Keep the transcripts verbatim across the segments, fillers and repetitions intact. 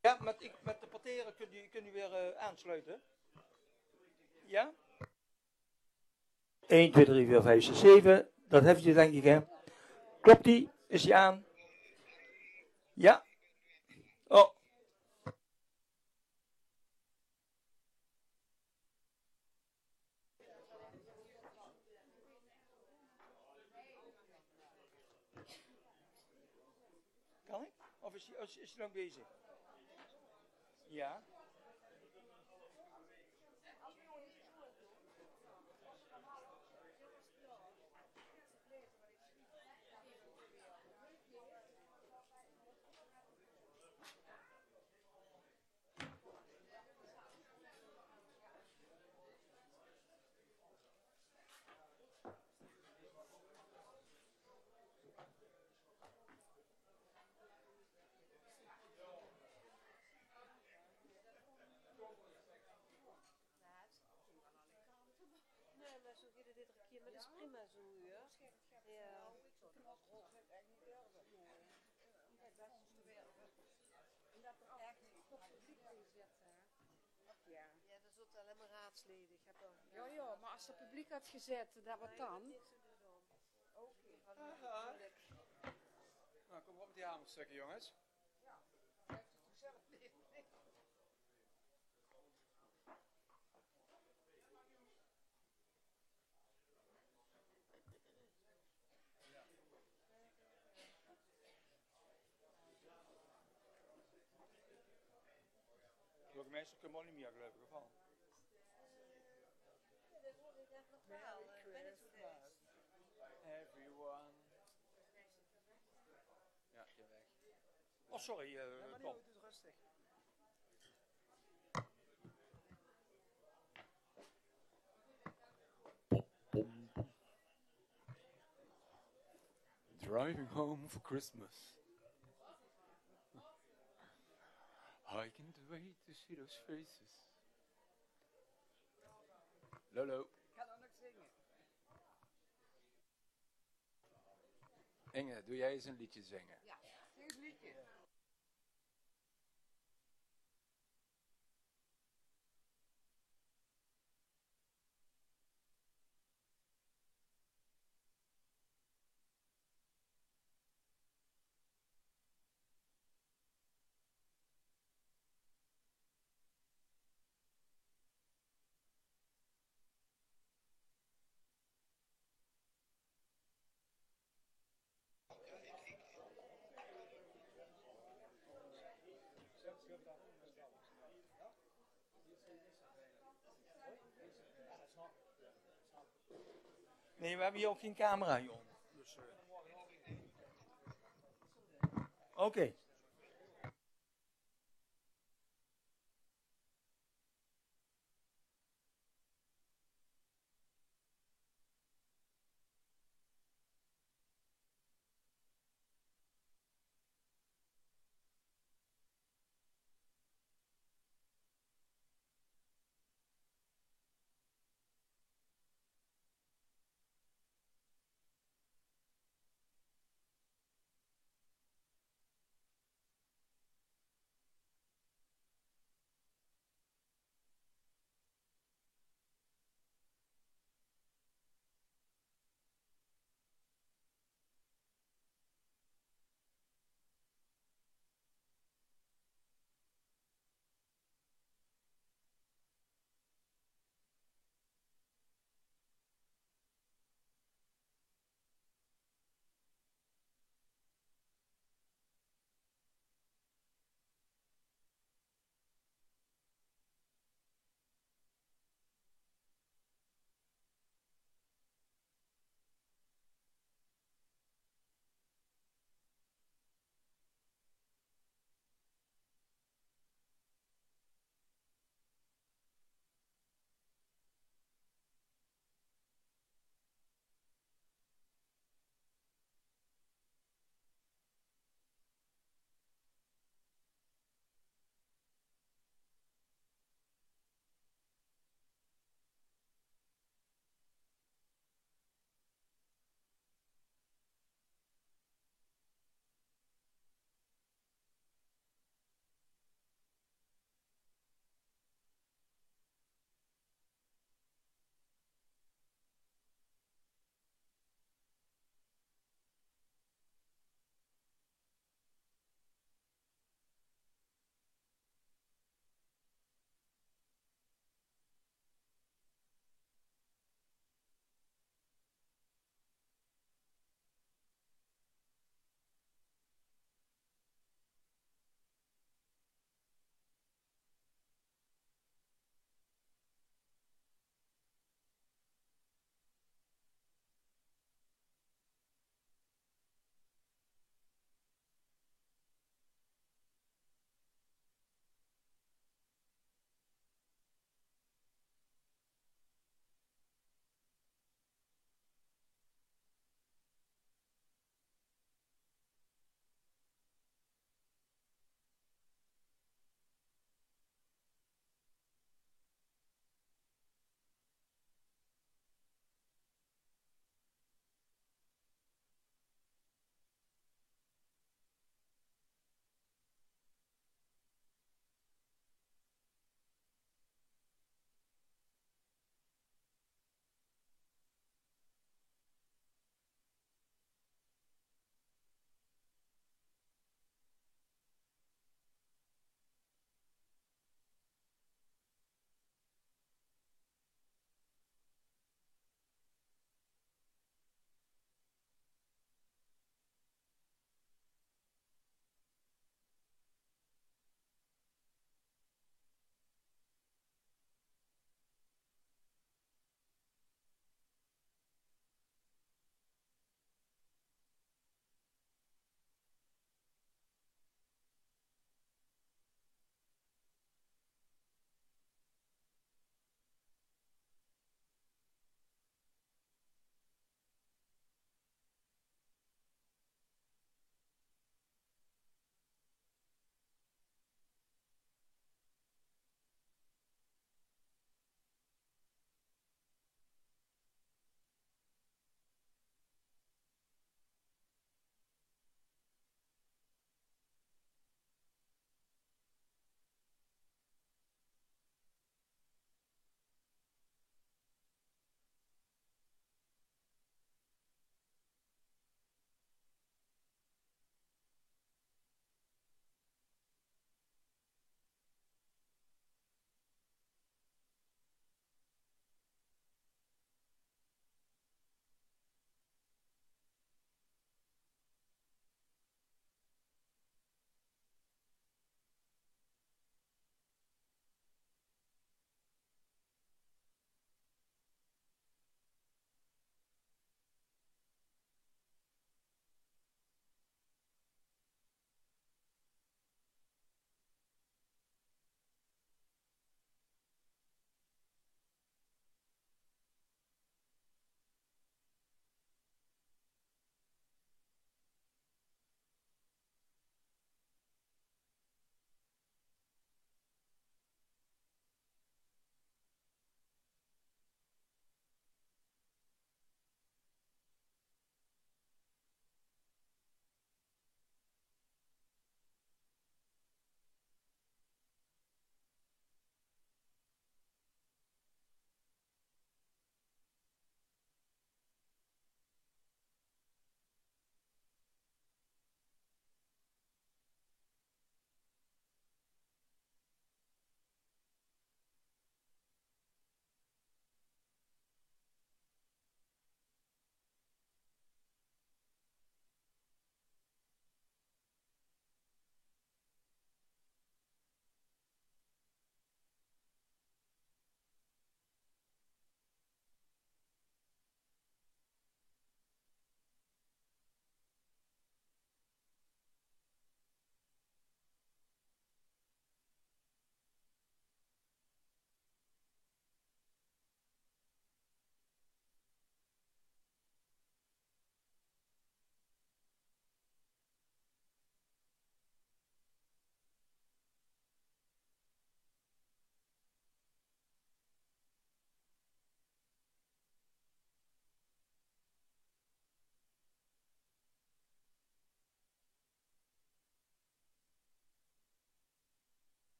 Ja, met, ik, met de parteren kun je, kun je weer uh, aansluiten. Ja? één, twee, drie, vier, vijf, zes, zeven. Dat heeft je denk ik, hè? Klopt die? Is die aan? Ja? Oh. Kan ik? Of is hij, is, is hij nog bezig? Ja. Ja, ja, maar als het publiek had gezet, dat wat dan? Aha. Nou, kom op met die hamerstukken, jongens. Burgemeester kunnen we ook niet meer geloven geval. Merry Christmas, everyone. Ja, je weg. Oh, sorry, uh, nee, maar Tom. nee, doe het rustig. Driving home for Christmas. I can't wait to see those faces. Lolo. Ik ga dan nog zingen. Inge, doe jij eens een liedje zingen? Ja, zing het liedje. Nee, we hebben hier ook geen camera, joh. Dus, uh... Oké. Okay.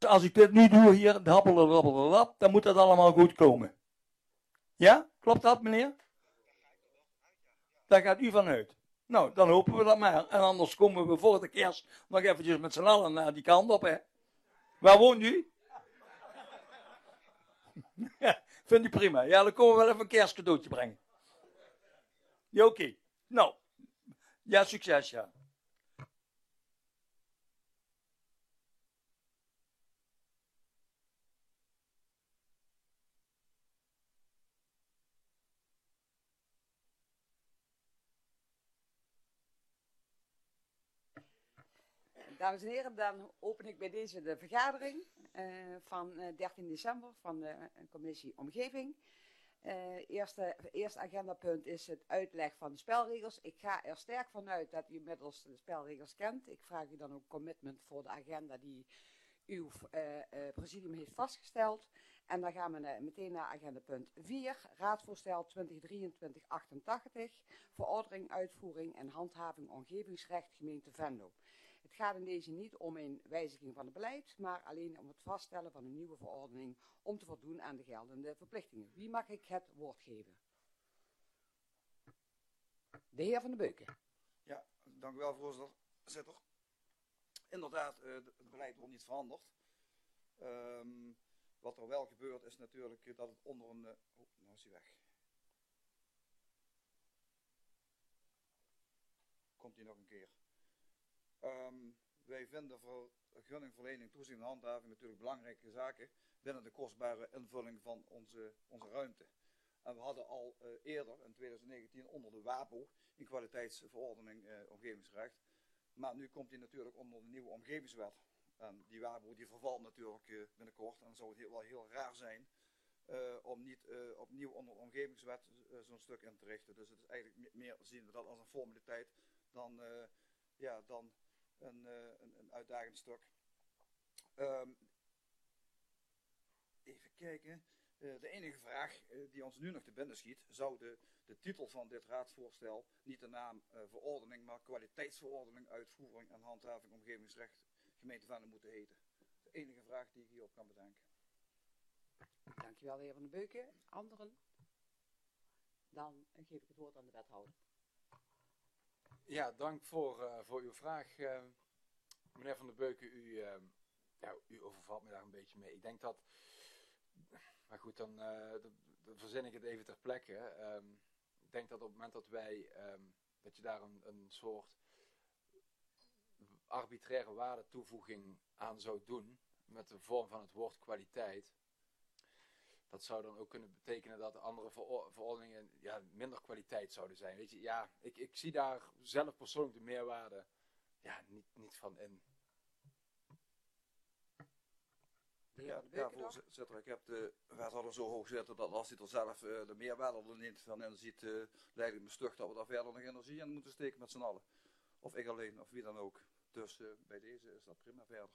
als ik dit nu doe hier, dappelelap, dan moet dat allemaal goed komen. Ja, klopt dat meneer? Daar gaat u vanuit. Nou, dan hopen we dat maar. En anders komen we voor de kerst nog eventjes met z'n allen naar die kant op, hè. Waar woont u? Vindt u prima. Ja, dan komen we wel even een kerstcadeautje brengen. Ja, oké. Okay. Nou, ja, succes, ja. Dames en heren, dan open ik bij deze de vergadering uh, van uh, dertien december van de uh, commissie Omgeving. Uh, eerste, eerste agendapunt is het uitleg van de spelregels. Ik ga er sterk vanuit dat u inmiddels de spelregels kent. Ik vraag u dan ook commitment voor de agenda die uw uh, uh, presidium heeft vastgesteld. En dan gaan we uh, meteen naar agendapunt vier, raadsvoorstel twintig drieëntwintig achtentachtig, verordening, uitvoering en handhaving omgevingsrecht gemeente Venlo. Het gaat in deze niet om een wijziging van het beleid, maar alleen om het vaststellen van een nieuwe verordening om te voldoen aan de geldende verplichtingen. Wie mag ik het woord geven? De heer Van de Beuken. Ja, dank u wel, voorzitter. Inderdaad, uh, het beleid wordt niet veranderd. Um, wat er wel gebeurt is natuurlijk dat het onder een... Uh, oh, nou is hij weg. Komt hij nog een keer. Um, wij vinden voor vergunningverlening, toezicht en handhaving natuurlijk belangrijke zaken binnen de kostbare invulling van onze, onze ruimte. En we hadden al uh, eerder in twintig negentien onder de WAPO een kwaliteitsverordening uh, omgevingsrecht. Maar nu komt die natuurlijk onder de nieuwe omgevingswet. En die WAPO die vervalt natuurlijk uh, binnenkort. En dan zou het heel, wel heel raar zijn uh, om niet uh, opnieuw onder de omgevingswet uh, zo'n stuk in te richten. Dus het is eigenlijk meer, zien we dat als een formaliteit dan... Uh, Ja, dan een, uh, een, een uitdagend stuk. Um, even kijken. Uh, de enige vraag uh, die ons nu nog te binnen schiet, zou de, de titel van dit raadsvoorstel niet de naam uh, verordening, maar kwaliteitsverordening, uitvoering en handhaving omgevingsrecht gemeente Venlo moeten heten. De enige vraag die ik hierop kan bedenken. Dankjewel, de heer Van de Beuken. Anderen? Dan geef ik het woord aan de wethouder. Ja, dank voor, uh, voor uw vraag. Uh, meneer Van der Beuken, u, uh, ja, u overvalt me daar een beetje mee. Ik denk dat, maar goed, dan, uh, dan, dan verzin ik het even ter plekke. Um, ik denk dat op het moment dat wij, um, dat je daar een, een soort arbitraire waardetoevoeging aan zou doen, met de vorm van het woord kwaliteit, dat zou dan ook kunnen betekenen dat andere veroor verordeningen ja, minder kwaliteit zouden zijn. Weet je, ja, ik, ik zie daar zelf persoonlijk de meerwaarde ja, niet, niet van in. Ja, ja, voorzitter, ik heb de wethouder zo hoog zitten dat als hij er zelf uh, de meerwaarde er niet van in ziet, uh, leid ik me stug dat we daar verder nog energie in moeten steken met z'n allen. Of ik alleen, of wie dan ook. Dus uh, bij deze is dat prima verder.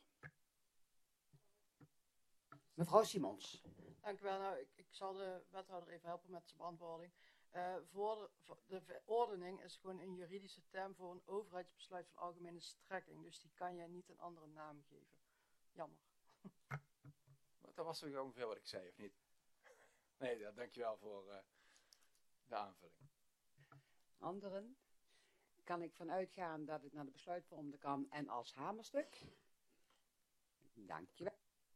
Mevrouw Simons. Dank u wel. Nou, ik, ik zal de wethouder even helpen met zijn beantwoording. Uh, voor de, voor de verordening is gewoon een juridische term voor een overheidsbesluit van algemene strekking. Dus die kan jij niet een andere naam geven. Jammer. Dat was toch ongeveer wat ik zei, of niet? Nee, ja, dankjewel voor uh, de aanvulling. Anderen? Kan ik vanuit gaan dat het naar de besluitvorming kan en als hamerstuk? Dankjewel.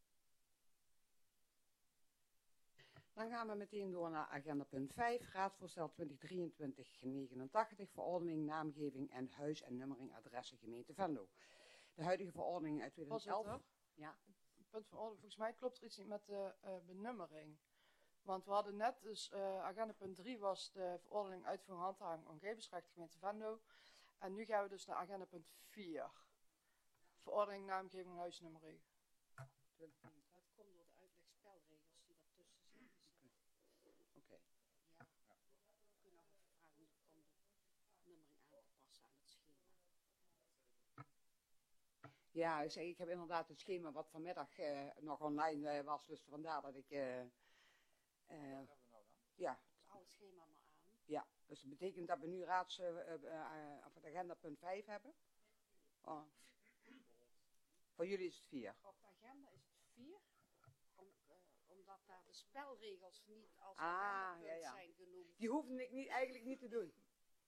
Dan gaan we meteen door naar agenda punt vijf, raadsvoorstel twintig drieëntwintig negenentachtig, verordening, naamgeving en huis- en nummering adressen gemeente Venlo. De huidige verordening uit twintig elf. Ja. Punt van orde, volgens mij klopt er iets niet met de uh, benummering. Want we hadden net, dus uh, agenda punt drie was de verordening uitvoering handhaving omgevingsrecht gemeente Venlo. En nu gaan we dus naar agenda punt vier. Verordening, naamgeving, huisnummering. Dat komt door de uitleg spelregels die daartussen zitten. Oké. Okay. Ja. Ja. We kunnen nog even vragen om de nummering aan te passen aan het schema. Ja, ik, zeg, ik heb inderdaad het schema wat vanmiddag uh, nog online uh, was, dus vandaar dat ik... Uh, uh, wat hebben we nou dan? Ja. Het oude schema maar aan. Ja, dus dat betekent dat we nu raads, uh, uh, uh, of het agenda punt vijf hebben. Oh. Voor jullie is het vier. Op de agenda is het vier. Om, uh, omdat daar de spelregels niet als Ah, agendapunt ja, ja. zijn genoemd. Die hoefde ik niet, eigenlijk niet te doen.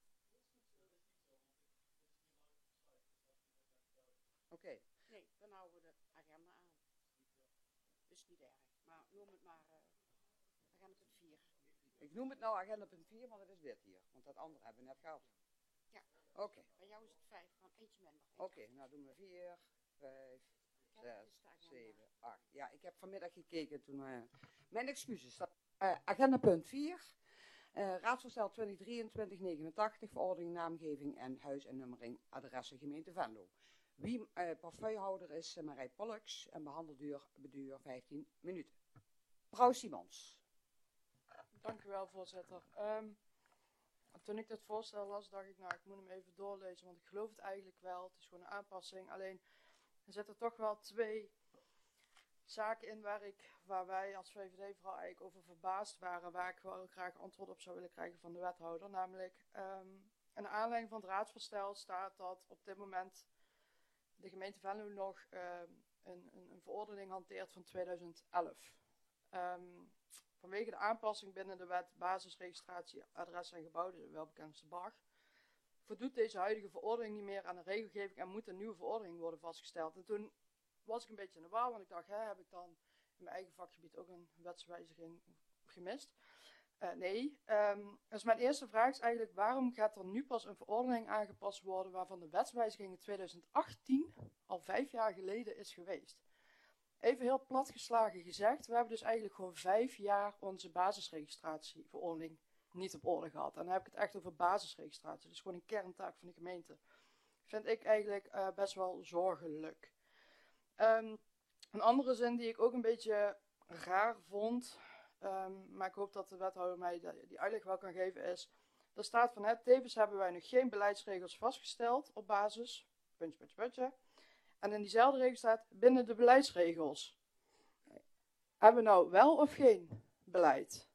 Oké. Okay. Nee, dan houden we de agenda aan. Dus niet erg. Maar noem het maar uh, agendapunt vier. Ik noem het nou agendapunt vier, maar dat is dit hier. Want dat andere hebben we net gehad. Ja. Oké. Okay. Bij jou is het vijf, van eentje minder. Oké, okay, nou doen we vier, vijf, zes, zeven, acht. Ja, ik heb vanmiddag gekeken toen... Uh, mijn excuses. Uh, agendapunt vier. Uh, raadsvoorstel twintig drieëntwintig negenentachtig. Verordening, naamgeving en huis en nummering adressen gemeente Venlo. Wie uh, portefeuillehouder is uh, Marij Pollux en behandelduur beduur vijftien minuten. Mevrouw Simons. Dank u wel, voorzitter. Um, toen ik dit voorstel las, dacht ik, nou, ik moet hem even doorlezen, want ik geloof het eigenlijk wel. Het is gewoon een aanpassing. Alleen, er zitten toch wel twee zaken in waar, ik, waar wij als V V D vooral eigenlijk over verbaasd waren, waar ik wel graag antwoord op zou willen krijgen van de wethouder. Namelijk, um, in de aanleiding van het raadsvoorstel staat dat op dit moment de gemeente Venlo nog um, een, een, een verordening hanteert van tweeduizend elf. Um, vanwege de aanpassing binnen de wet basisregistratie adres en gebouwen, de welbekendste B A G, voldoet deze huidige verordening niet meer aan de regelgeving en moet een nieuwe verordening worden vastgesteld. En toen was ik een beetje in de war, want ik dacht, hè, heb ik dan in mijn eigen vakgebied ook een wetswijziging gemist? Uh, nee. Um, dus mijn eerste vraag is eigenlijk, waarom gaat er nu pas een verordening aangepast worden waarvan de wetswijziging in tweeduizend achttien al vijf jaar geleden is geweest? Even heel platgeslagen gezegd, we hebben dus eigenlijk gewoon vijf jaar onze basisregistratieverordening niet op orde gehad. En dan heb ik het echt over basisregistratie, dus gewoon een kerntaak van de gemeente. Vind ik eigenlijk uh, best wel zorgelijk. Um, een andere zin die ik ook een beetje raar vond, um, maar ik hoop dat de wethouder mij de, die uitleg wel kan geven, is, er staat van, het, tevens hebben wij nog geen beleidsregels vastgesteld op basis, puntje, puntje, puntje. En in diezelfde regel staat, binnen de beleidsregels. Hebben we nou wel of geen beleid?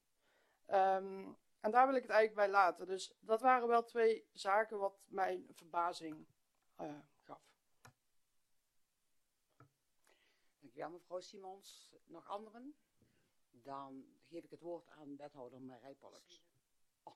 Um, en daar wil ik het eigenlijk bij laten. Dus dat waren wel twee zaken wat mij verbazing uh, gaf. Dankjewel mevrouw Simons. Nog anderen? Dan geef ik het woord aan wethouder Marij Pollux. Oh.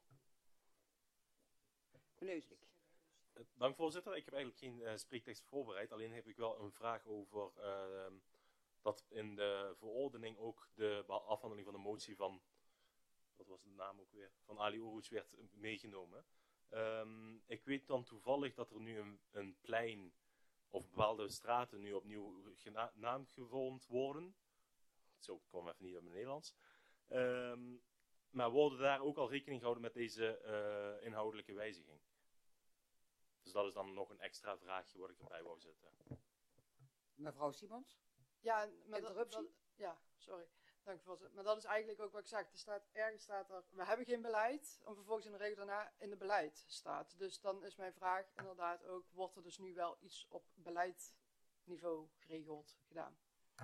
Meneer Euslik. Dank voorzitter. Ik heb eigenlijk geen uh, spreektekst voorbereid. Alleen heb ik wel een vraag over uh, dat in de verordening ook de afhandeling van de motie van, wat was de naam ook weer, van Ali Oruç werd meegenomen. Um, ik weet dan toevallig dat er nu een, een plein of bepaalde straten nu opnieuw naamgevormd worden. Zo, ik kom even niet op mijn Nederlands. Um, maar worden daar ook al rekening gehouden met deze uh, inhoudelijke wijziging? Dus dat is dan nog een extra vraagje wat ik erbij wou zetten. Mevrouw Simons? Ja, maar interruptie? Dat, dat, ja, sorry. Dank u voorzitter. Maar dat is eigenlijk ook wat ik zeg. Er staat, ergens staat er, we hebben geen beleid. En vervolgens in de regel daarna in de beleid staat. Dus dan is mijn vraag inderdaad ook, wordt er dus nu wel iets op beleidsniveau geregeld gedaan?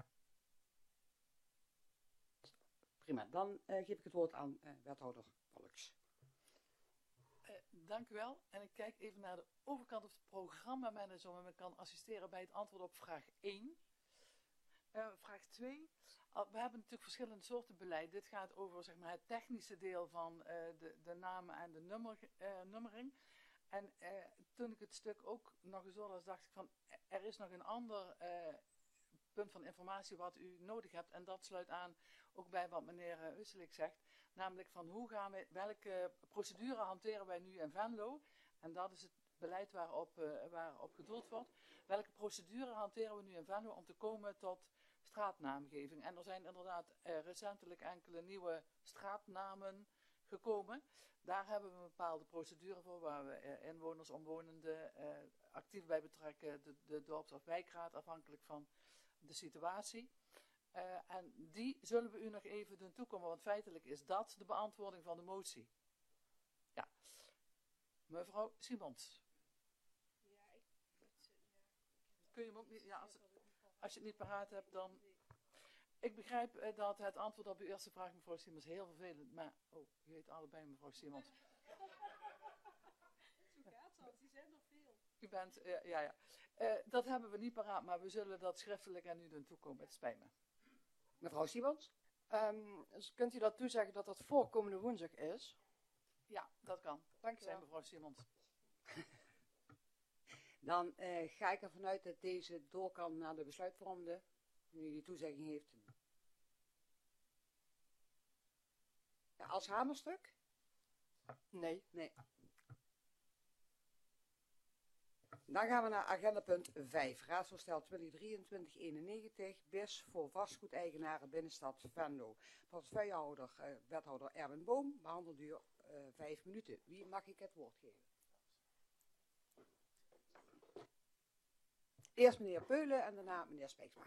Prima, dan uh, geef ik het woord aan uh, wethouder Pollux. Uh, dank u wel. En ik kijk even naar de overkant of de programmamanager om me kan assisteren bij het antwoord op vraag één. Uh, vraag twee. Uh, we hebben natuurlijk verschillende soorten beleid. Dit gaat over zeg maar, het technische deel van uh, de, de namen en de nummer, uh, nummering. En uh, toen ik het stuk ook nog eens las, dacht ik van, er is nog een ander uh, punt van informatie wat u nodig hebt. En dat sluit aan ook bij wat meneer uh, Usselik zegt. Namelijk van hoe gaan we, welke procedure hanteren wij nu in Venlo? En dat is het beleid waarop, uh, waarop gedoeld wordt. Welke procedure hanteren we nu in Venlo om te komen tot straatnaamgeving? En er zijn inderdaad uh, recentelijk enkele nieuwe straatnamen gekomen. Daar hebben we een bepaalde procedure voor waar we uh, inwoners, omwonenden uh, actief bij betrekken. De, de dorps- of wijkraad afhankelijk van de situatie. Uh, en die zullen we u nog even doen toekomen, want feitelijk is dat de beantwoording van de motie. Ja. Mevrouw Simons. Ja, ik... Dat, ja. Kun je hem ook niet... Ja, als, als je het niet paraat hebt, dan... Ik begrijp uh, dat het antwoord op uw eerste vraag, mevrouw Simons, heel vervelend, maar... Oh, u heet allebei mevrouw Simons. Zo gaat dat, die zijn er veel. U bent... Uh, ja, ja. Uh, dat hebben we niet paraat, maar we zullen dat schriftelijk aan u doen toekomen. Het spijt me. Mevrouw Simons? Um, dus kunt u dat toezeggen dat dat voor komende woensdag is? Ja, dat kan. Dank u Zijn wel. mevrouw Simons. Dan uh, ga ik ervan uit dat deze door kan naar de besluitvormende, nu die toezegging heeft. Ja, als hamerstuk? Nee. Nee. Dan gaan we naar agenda punt vijf. Raadsvoorstel twintig drieëntwintig eenennegentig. B I S voor vastgoedeigenaren binnenstad Venlo. Portefeuillehouder, uh, wethouder Erwin Boom. Behandelduur uh, vijf minuten. Wie mag ik het woord geven? Eerst meneer Peulen en daarna meneer Spijksma.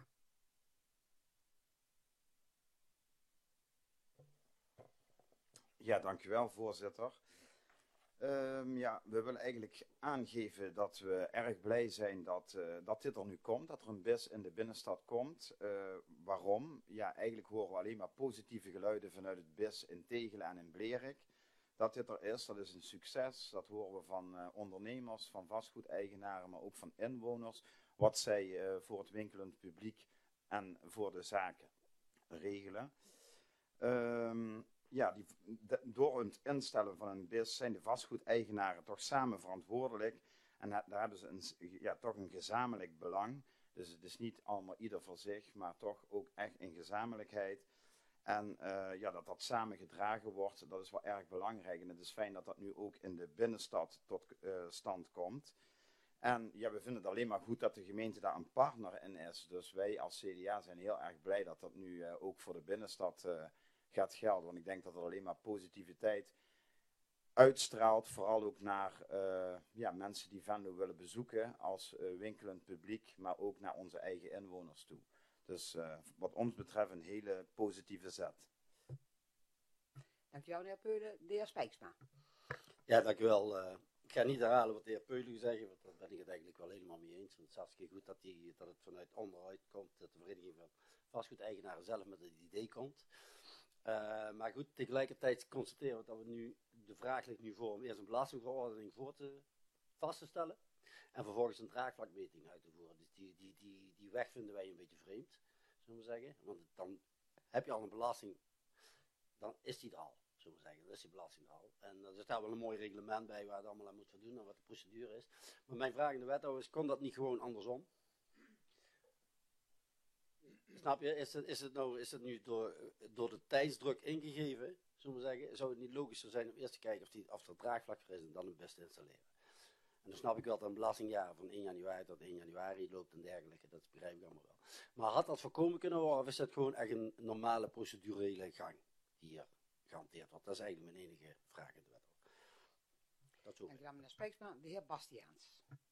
Ja, dank u wel, voorzitter. Um, ja, we willen eigenlijk aangeven dat we erg blij zijn dat, uh, dat dit er nu komt, dat er een B I S in de binnenstad komt. Uh, waarom? Ja, eigenlijk horen we alleen maar positieve geluiden vanuit het B I S in Tegelen en in Blerik. Dat dit er is, dat is een succes. Dat horen we van uh, ondernemers, van vastgoedeigenaren, maar ook van inwoners. Wat zij uh, voor het winkelend publiek en voor de zaken regelen. Um, Ja, die, de, door het instellen van een B I S zijn de vastgoedeigenaren toch samen verantwoordelijk. En he, daar hebben ze een, ja, toch een gezamenlijk belang. Dus het is niet allemaal ieder voor zich, maar toch ook echt in gezamenlijkheid. En uh, ja, dat dat samen gedragen wordt, dat is wel erg belangrijk. En het is fijn dat dat nu ook in de binnenstad tot uh, stand komt. En ja, we vinden het alleen maar goed dat de gemeente daar een partner in is. Dus wij als C D A zijn heel erg blij dat dat nu uh, ook voor de binnenstad uh, gaat gelden. Want ik denk dat het alleen maar positiviteit uitstraalt. Vooral ook naar uh, ja, mensen die Venlo willen bezoeken als uh, winkelend publiek. Maar ook naar onze eigen inwoners toe. Dus uh, wat ons betreft een hele positieve zet. Dankjewel meneer Peulen. De heer Spijksma. Ja, dankjewel. Uh, ik ga niet herhalen wat de heer Peulen gezegd heeft. Want daar ben ik het eigenlijk wel helemaal mee eens. Het is hartstikke goed dat, die, dat het vanuit onderuit komt. Dat de vereniging van vastgoedeigenaren zelf met het idee komt. Uh, maar goed, tegelijkertijd constateren we dat we nu, de vraag ligt nu voor om eerst een belastingverordening voor te vast te stellen. En vervolgens een draagvlakmeting uit te voeren. Dus die, die, die, die weg vinden wij een beetje vreemd, zullen we zeggen. Want dan heb je al een belasting, dan is die er al, zullen we zeggen. Dan is die belasting er al. En uh, er staat wel een mooi reglement bij waar het allemaal aan moet voldoen en wat de procedure is. Maar mijn vraag in de wethouder is, kon dat niet gewoon andersom? Snap je? Is het, is het, nou, is het nu door, door de tijdsdruk ingegeven, zullen we zeggen? Zou het niet logischer zijn om eerst te kijken of, die, of er draagvlak voor is en dan het beste installeren? En dan snap ik wel dat een belastingjaar van één januari tot één januari loopt en dergelijke. Dat begrijp ik allemaal wel. Maar had dat voorkomen kunnen worden of is dat gewoon echt een normale procedurele gang die hier gehanteerd wordt? Dat is eigenlijk mijn enige vraag in de wet. Dat is ook. Dankjewel meneer Spijksma. De heer Bastiaans.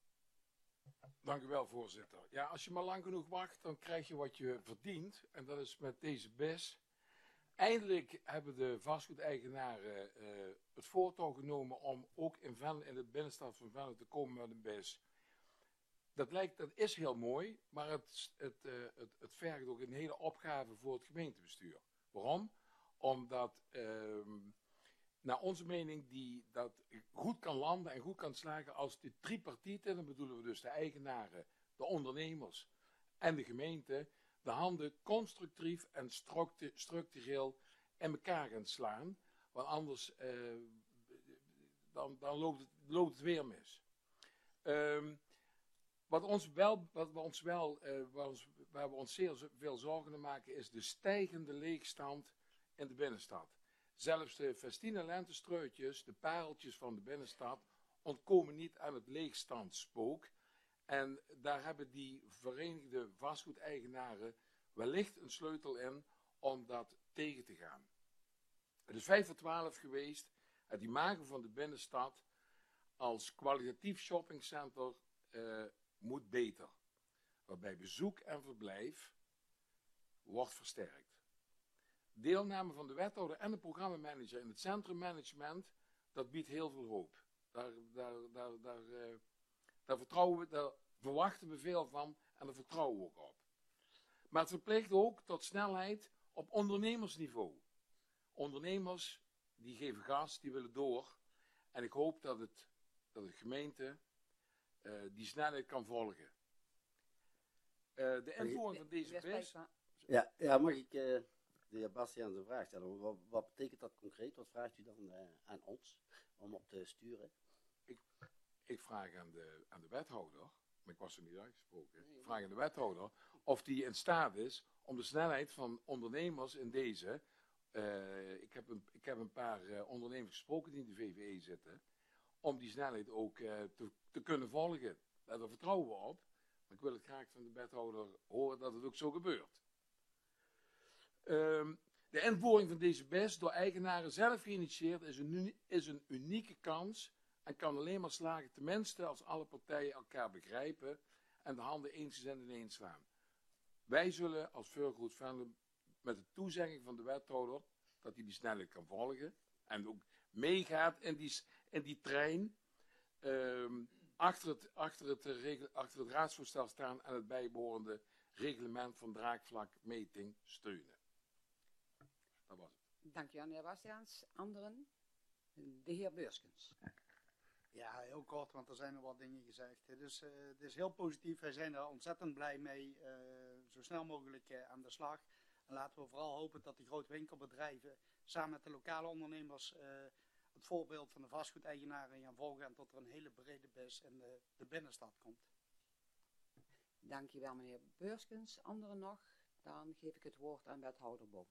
Dank u wel, voorzitter. Ja, als je maar lang genoeg wacht, dan krijg je wat je verdient. En dat is met deze B I S. Eindelijk hebben de vastgoedeigenaren uh, het voortouw genomen om ook in, Venlo, in de binnenstad van Venlo te komen met een B I S. Dat, lijkt, dat is heel mooi, maar het, het, uh, het, het vergt ook een hele opgave voor het gemeentebestuur. Waarom? Omdat, uh, naar onze mening, die dat goed kan landen en goed kan slagen als de tripartieten, dan bedoelen we dus de eigenaren, de ondernemers en de gemeente, de handen constructief en structureel in elkaar gaan slaan. Want anders uh, dan, dan loopt, het, loopt het weer mis. Um, wat ons wel, wat we ons wel uh, waar, ons, waar we ons zeer veel zorgen om maken is de stijgende leegstand in de binnenstad. Zelfs de festine lentestruitjes, de pareltjes van de binnenstad, ontkomen niet aan het leegstandsspook. En daar hebben die verenigde vastgoedeigenaren wellicht een sleutel in om dat tegen te gaan. Het is vijf voor twaalf geweest. Het imago van de binnenstad als kwalitatief shoppingcenter uh, moet beter. Waarbij bezoek en verblijf wordt versterkt. Deelname van de wethouder en de programmamanager in het centrummanagement, dat biedt heel veel hoop. Daar, daar, daar, daar, uh, daar, vertrouwen we, daar verwachten we veel van en daar vertrouwen we ook op. Maar het verplicht ook tot snelheid op ondernemersniveau. Ondernemers die geven gas, die willen door. En ik hoop dat, het, dat de gemeente uh, die snelheid kan volgen. Uh, de invoering van deze B I S... Ja, ja mag ik uh, de heer Bastiaans een vraag stellen? Wat, wat betekent dat concreet? Wat vraagt u dan uh, aan ons om op te sturen? Ik, ik vraag aan de, aan de wethouder, maar ik was er niet uitgesproken. Ik vraag aan de wethouder of die in staat is om de snelheid van ondernemers in deze. Uh, ik, heb een, ik heb een paar uh, ondernemers gesproken die in de V V E zitten. Om die snelheid ook uh, te, te kunnen volgen. Daar vertrouwen we op. Maar ik wil het graag van de wethouder horen dat het ook zo gebeurt. Um, de invoering van deze B I S door eigenaren zelf geïnitieerd is een, is een unieke kans. En kan alleen maar slagen, tenminste als alle partijen elkaar begrijpen. En de handen eensgezind ineens slaan. Wij zullen als Furgoed Venlo met de toezegging van de wethouder dat hij die snelheid kan volgen. En ook meegaat in die, in die trein. Um, achter, het, achter, het regel, achter het raadsvoorstel staan en het bijbehorende reglement van draagvlakmeting steunen. Dat was het. Dank u, meneer Bastiaans. Anderen? De heer Beurskens. Ja, heel kort, want er zijn nog wat dingen gezegd. Dus uh, het is heel positief. Wij zijn er ontzettend blij mee. Uh, zo snel mogelijk uh, aan de slag. En laten we vooral hopen dat die grote winkelbedrijven samen met de lokale ondernemers uh, het voorbeeld van de vastgoedeigenaren gaan volgen. En tot er een hele brede B I S in de, de binnenstad komt. Dank u wel, meneer Beurskens. Anderen nog? Dan geef ik het woord aan wethouder Boom.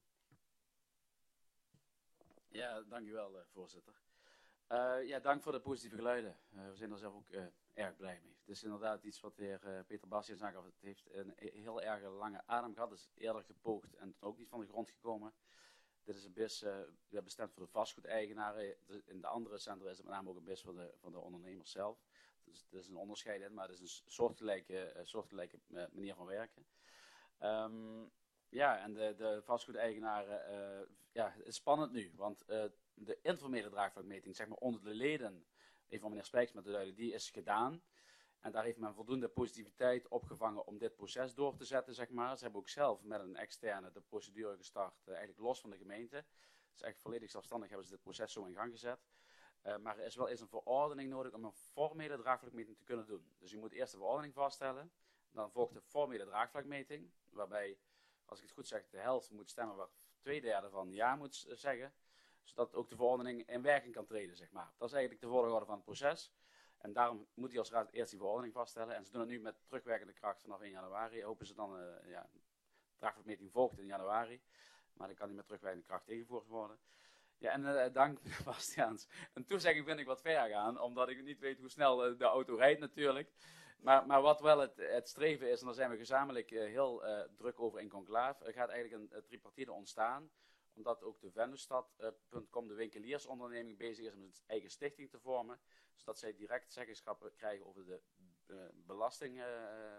Ja, dank u wel, uh, voorzitter. Uh, ja, dank voor de positieve geluiden. Uh, we zijn er zelf ook uh, erg blij mee. Het is inderdaad iets wat de heer uh, Peter Bastiaans aangaf. Het heeft een heel erg lange adem gehad. Het is eerder gepoogd en ook niet van de grond gekomen. Dit is een B I S uh, bestemd voor de vastgoedeigenaren. In de andere centra is het met name ook een B I S voor de, voor de ondernemers zelf. Dus er is een onderscheid in, maar het is een soortgelijke, uh, soortgelijke uh, manier van werken. Um, ja, en de, de vastgoedeigenaren, uh, ja, het is spannend nu, want uh, de informele draagvlakmeting, zeg maar onder de leden, even om meneer Spijksma te duiden, die is gedaan. En daar heeft men voldoende positiviteit opgevangen om dit proces door te zetten, zeg maar. Ze hebben ook zelf met een externe de procedure gestart, uh, eigenlijk los van de gemeente. Dus echt volledig zelfstandig hebben ze dit proces zo in gang gezet. Uh, maar er is wel eens een verordening nodig om een formele draagvlakmeting te kunnen doen. Dus u moet eerst de verordening vaststellen. Dan volgt de formele draagvlakmeting, waarbij, als ik het goed zeg, de helft moet stemmen waar twee derde van ja moet zeggen. Zodat ook de verordening in werking kan treden, zeg maar. Dat is eigenlijk de volgorde van het proces. En daarom moet hij als raad eerst die verordening vaststellen. En ze doen het nu met terugwerkende kracht vanaf één januari. Hopen ze dan, uh, ja, de draagvlakmeting volgt in januari. Maar dan kan die met terugwerkende kracht ingevoerd worden. Ja, en uh, dank Bastiaans. Een toezegging vind ik wat ver gaan, omdat ik niet weet hoe snel uh, de auto rijdt natuurlijk. Maar, maar wat wel het, het streven is, en daar zijn we gezamenlijk uh, heel uh, druk over in conclave, er gaat eigenlijk een, een tripartite ontstaan, omdat ook de Venlostad punt com, uh, de winkeliersonderneming, bezig is om een eigen stichting te vormen, zodat zij direct zeggenschap krijgen over de uh, belasting, uh,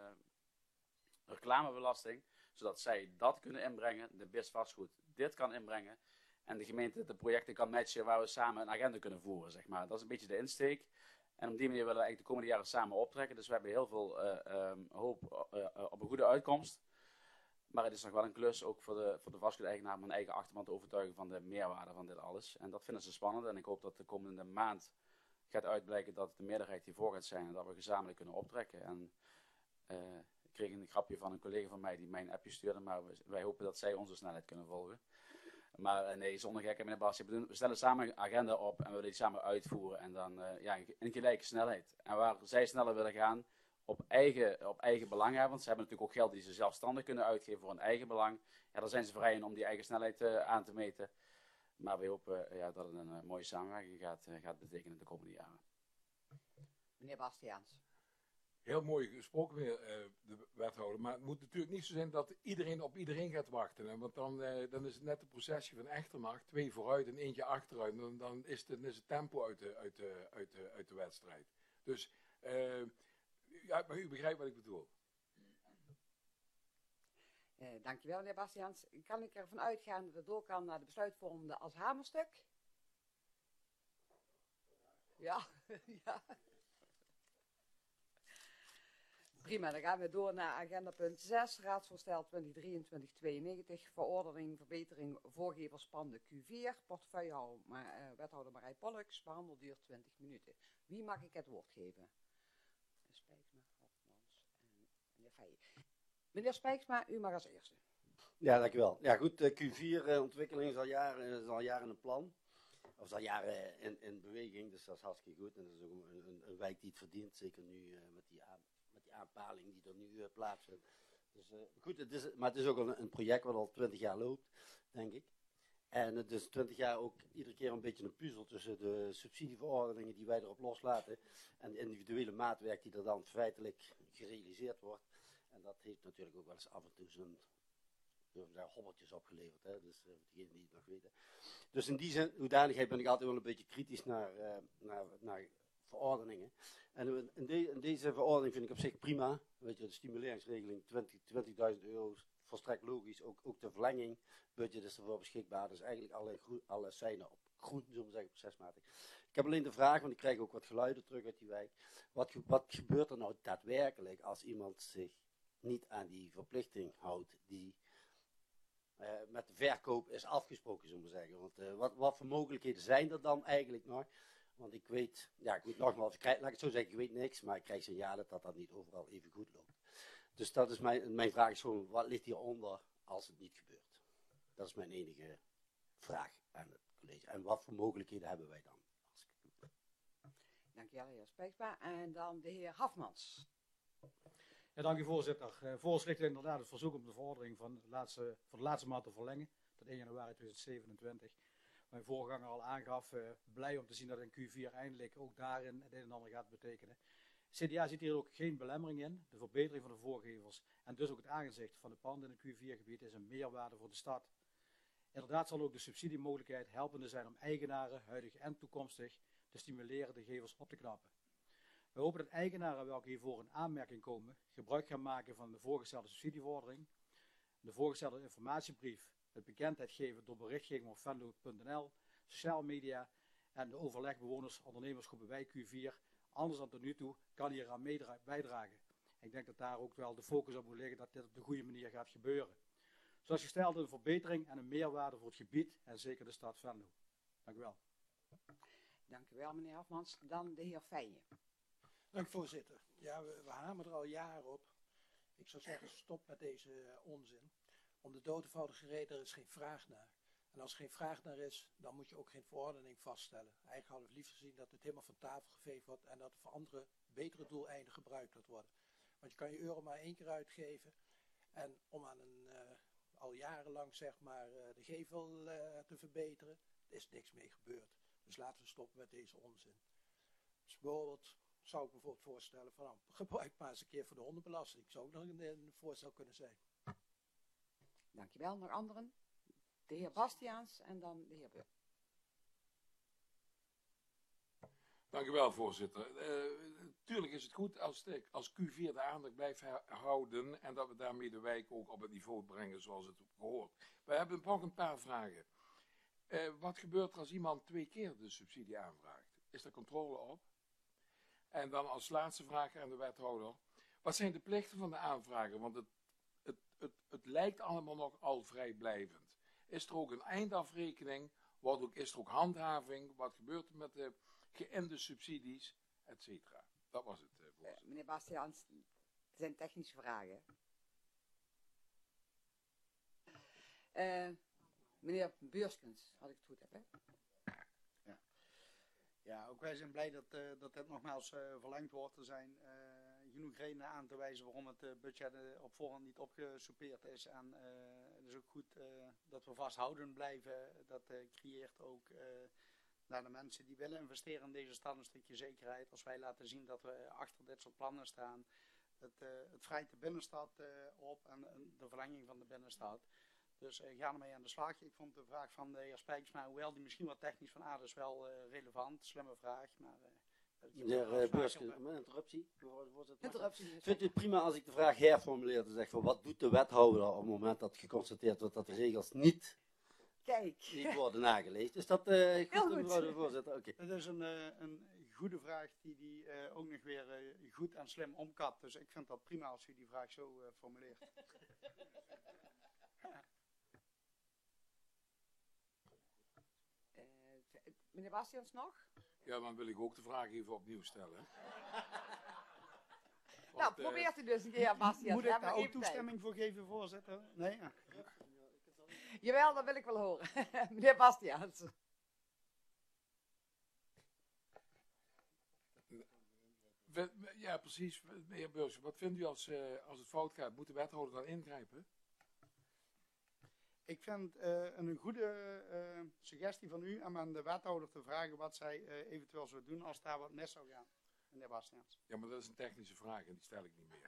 reclamebelasting, zodat zij dat kunnen inbrengen, de B I S vastgoed dit kan inbrengen, en de gemeente de projecten kan matchen waar we samen een agenda kunnen voeren, zeg maar. Dat is een beetje de insteek. En op die manier willen we eigenlijk de komende jaren samen optrekken. Dus we hebben heel veel uh, um, hoop uh, uh, op een goede uitkomst. Maar het is nog wel een klus, ook voor de, voor de vastgoedeigenaar, om hun eigen achterban te overtuigen van de meerwaarde van dit alles. En dat vinden ze spannend. En ik hoop dat de komende maand gaat uitblijken dat de meerderheid hiervoor gaat zijn. En dat we gezamenlijk kunnen optrekken. En uh, ik kreeg een grapje van een collega van mij die mij een appje stuurde. Maar we, wij hopen dat zij onze snelheid kunnen volgen. Maar nee, zonder gekheid, meneer Bas, we stellen samen een agenda op en we willen die samen uitvoeren. En dan uh, ja, in gelijke snelheid. En waar zij sneller willen gaan, op eigen, op eigen belang hebben. Want ze hebben natuurlijk ook geld die ze zelfstandig kunnen uitgeven voor hun eigen belang. Ja, daar zijn ze vrij in om die eigen snelheid uh, aan te meten. Maar we hopen uh, ja, dat het een uh, mooie samenwerking gaat, uh, gaat betekenen de komende jaren. Meneer Bastiaans. Heel mooi gesproken, weer, uh, de wethouder. Maar het moet natuurlijk niet zo zijn dat iedereen op iedereen gaat wachten. Hè? Want dan, uh, dan is het net een procesje van Echternach. Twee vooruit en eentje achteruit. En dan, dan, is, het, dan is het tempo uit de, uit de, uit de, uit de wedstrijd. Dus uh, ja, maar u begrijpt wat ik bedoel. Uh, dankjewel, meneer Bastiaans. Kan ik ervan uitgaan dat het door kan naar de besluitvormende als hamerstuk? Ja, ja. Prima, dan gaan we door naar agenda punt zes, raadsvoorstel twintig drieëntwintig tweeënnegentig, verordening verbetering voorgeverspanden Q vier, portefeuillehouder, maar, uh, wethouder Marij Pollux, behandel duurt twintig minuten. Wie mag ik het woord geven? Meneer Spijksma, Hofmans en meneer Feijen. Meneer Spijksma, u mag als eerste. Ja, dankjewel. Ja, goed, uh, Q vier uh, ontwikkeling is al jaren, is al jaren een plan. Of is al jaren in, in beweging, dus dat is hartstikke goed. En dat is ook een, een, een wijk die het verdient, zeker nu uh, met, die aan, met die aanpaling die er nu uh, plaatsvindt. Dus uh, goed, het is, maar het is ook een, een project wat al twintig jaar loopt, denk ik. En het is twintig jaar ook iedere keer een beetje een puzzel tussen de subsidieverordeningen die wij erop loslaten en de individuele maatwerk die er dan feitelijk gerealiseerd wordt. En dat heeft natuurlijk ook wel eens af en toe zijn hobbeltjes opgeleverd, hè? Dus uh, degenen die het nog weten. Dus in die zin, hoedanigheid ben ik altijd wel een beetje kritisch naar, uh, naar, naar verordeningen. En in, de, in deze verordening vind ik op zich prima. Weet je, de stimuleringsregeling twintigduizend euro, volstrekt logisch. Ook, ook de verlenging, budget is ervoor beschikbaar. Dus eigenlijk alle, alle seinen op groen, zullen we zeggen, procesmatig. Ik heb alleen de vraag, want ik krijg ook wat geluiden terug uit die wijk. Wat, wat gebeurt er nou daadwerkelijk als iemand zich niet aan die verplichting houdt die uh, met de verkoop is afgesproken, zullen we zeggen. Want uh, wat, wat voor mogelijkheden zijn er dan eigenlijk nog? Want ik weet, ja, ik weet nogmaals, ik krijg, laat ik het zo zeggen, ik weet niks, maar ik krijg signalen dat dat niet overal even goed loopt. Dus dat is mijn, mijn vraag is gewoon, wat ligt hieronder als het niet gebeurt? Dat is mijn enige vraag aan het college. En wat voor mogelijkheden hebben wij dan? Dankjewel, heer Spijksma. En dan de heer Hafmans. Ja, dank u voorzitter. Uh, Volgens ligt inderdaad het verzoek om de verordening van de laatste, voor de laatste maand te verlengen, tot één januari tweeduizend zevenentwintig. Mijn voorganger al aangaf, uh, blij om te zien dat in Q vier eindelijk ook daarin het een en ander gaat betekenen. C D A ziet hier ook geen belemmering in. De verbetering van de voorgevels en dus ook het aangezicht van de panden in het Q vier gebied is een meerwaarde voor de stad. Inderdaad zal ook de subsidiemogelijkheid helpende zijn om eigenaren, huidig en toekomstig, te stimuleren de gevels op te knappen. We hopen dat eigenaren welke hiervoor in aanmerking komen, gebruik gaan maken van de voorgestelde subsidieverordening, de voorgestelde informatiebrief, het bekendheid geven door berichtgeving op venlo punt n l, sociale media en de overleg bewoners, ondernemersgroepen bij Q vier, anders dan tot nu toe, kan hier aan bijdragen. Ik denk dat daar ook wel de focus op moet liggen dat dit op de goede manier gaat gebeuren. Zoals gesteld een verbetering en een meerwaarde voor het gebied en zeker de stad Venlo. Dank u wel. Dank u wel, meneer Hafmans. Dan de heer Feijen. Dank voorzitter. Ja, we, we hameren er al jaren op. Ik zou zeggen, stop met deze uh, onzin. Om de dood eenvoudige reden, er is geen vraag naar. En als er geen vraag naar is, dan moet je ook geen verordening vaststellen. Eigenlijk hadden we liever gezien dat het helemaal van tafel geveegd wordt en dat het voor andere, betere doeleinden gebruikt wordt worden. Want je kan je euro maar één keer uitgeven. En om aan een, uh, al jarenlang zeg maar, uh, de gevel uh, te verbeteren, er is niks mee gebeurd. Dus laten we stoppen met deze onzin. Dus bijvoorbeeld zou ik bijvoorbeeld voorstellen van nou, gebruik maar eens een keer voor de hondenbelasting. Zou ook nog een, een voorstel kunnen zijn. Dankjewel. Nog anderen? De heer Bastiaans en dan de heer Beur. Dank u wel, voorzitter. Uh, tuurlijk is het goed als, de, als Q vier de aandacht blijft houden en dat we daarmee de wijk ook op het niveau brengen zoals het behoort. We hebben nog een paar vragen. Uh, wat gebeurt er als iemand twee keer de subsidie aanvraagt? Is er controle op? En dan als laatste vraag aan de wethouder. Wat zijn de plichten van de aanvrager? Want het, het, het, het lijkt allemaal nog al vrijblijvend. Is er ook een eindafrekening? Wordt ook, is er ook handhaving? Wat gebeurt er met de geïnde subsidies? Et cetera. Dat was het. Uh, uh, meneer Bastiaans, het zijn technische vragen. Uh, meneer Beurskens, als ik het goed heb, hè? Ja. Ja, ook wij zijn blij dat, uh, dat dit nogmaals uh, verlengd wordt. Er zijn uh, genoeg redenen aan te wijzen waarom het uh, budget uh, op voorhand niet opgesoupeerd is. En uh, het is ook goed uh, dat we vasthoudend blijven. Dat uh, creëert ook uh, naar de mensen die willen investeren in deze stad een stukje zekerheid. Als wij laten zien dat we achter dit soort plannen staan. Het, uh, het vrijt de binnenstad uh, op en, en de verlenging van de binnenstad. Dus uh, ga ermee aan de slag. Ik vond de vraag van de heer Spijksma, hoewel die misschien wat technisch van aard is, wel uh, relevant. Slimme vraag. Maar, uh, meneer uh, Beurskens, een interruptie. interruptie. Vindt u het prima als ik de vraag herformuleer? Dus zeg van, wat doet de wethouder op het moment dat geconstateerd wordt dat de regels niet, Kijk. niet worden nageleefd? Is dat uh, goed, Heel goed. mevrouw de voorzitter? Okay. Dat is een, uh, een goede vraag die die uh, ook nog weer uh, goed en slim omkapt. Dus ik vind dat prima als u die vraag zo uh, formuleert. Meneer Bastiaans nog? Ja, dan wil ik ook de vraag even opnieuw stellen. Nou, Want, eh, probeert u dus een keer, Bastiaan. Moet We ik hebben daar ook even tijd. toestemming voor geven, voorzitter? Nee? Ah. Jawel, dat wil ik wel horen. Meneer Bastiaans. we- we- Ja, precies. Meneer Beurs, wat vindt u als, eh, als het fout gaat? Moet de wethouder dan ingrijpen? Ik vind uh, een goede uh, suggestie van u om aan de wethouder te vragen wat zij uh, eventueel zou doen als daar wat mis zou gaan, meneer Bastiaans. Ja, maar dat is een technische vraag en die stel ik niet meer.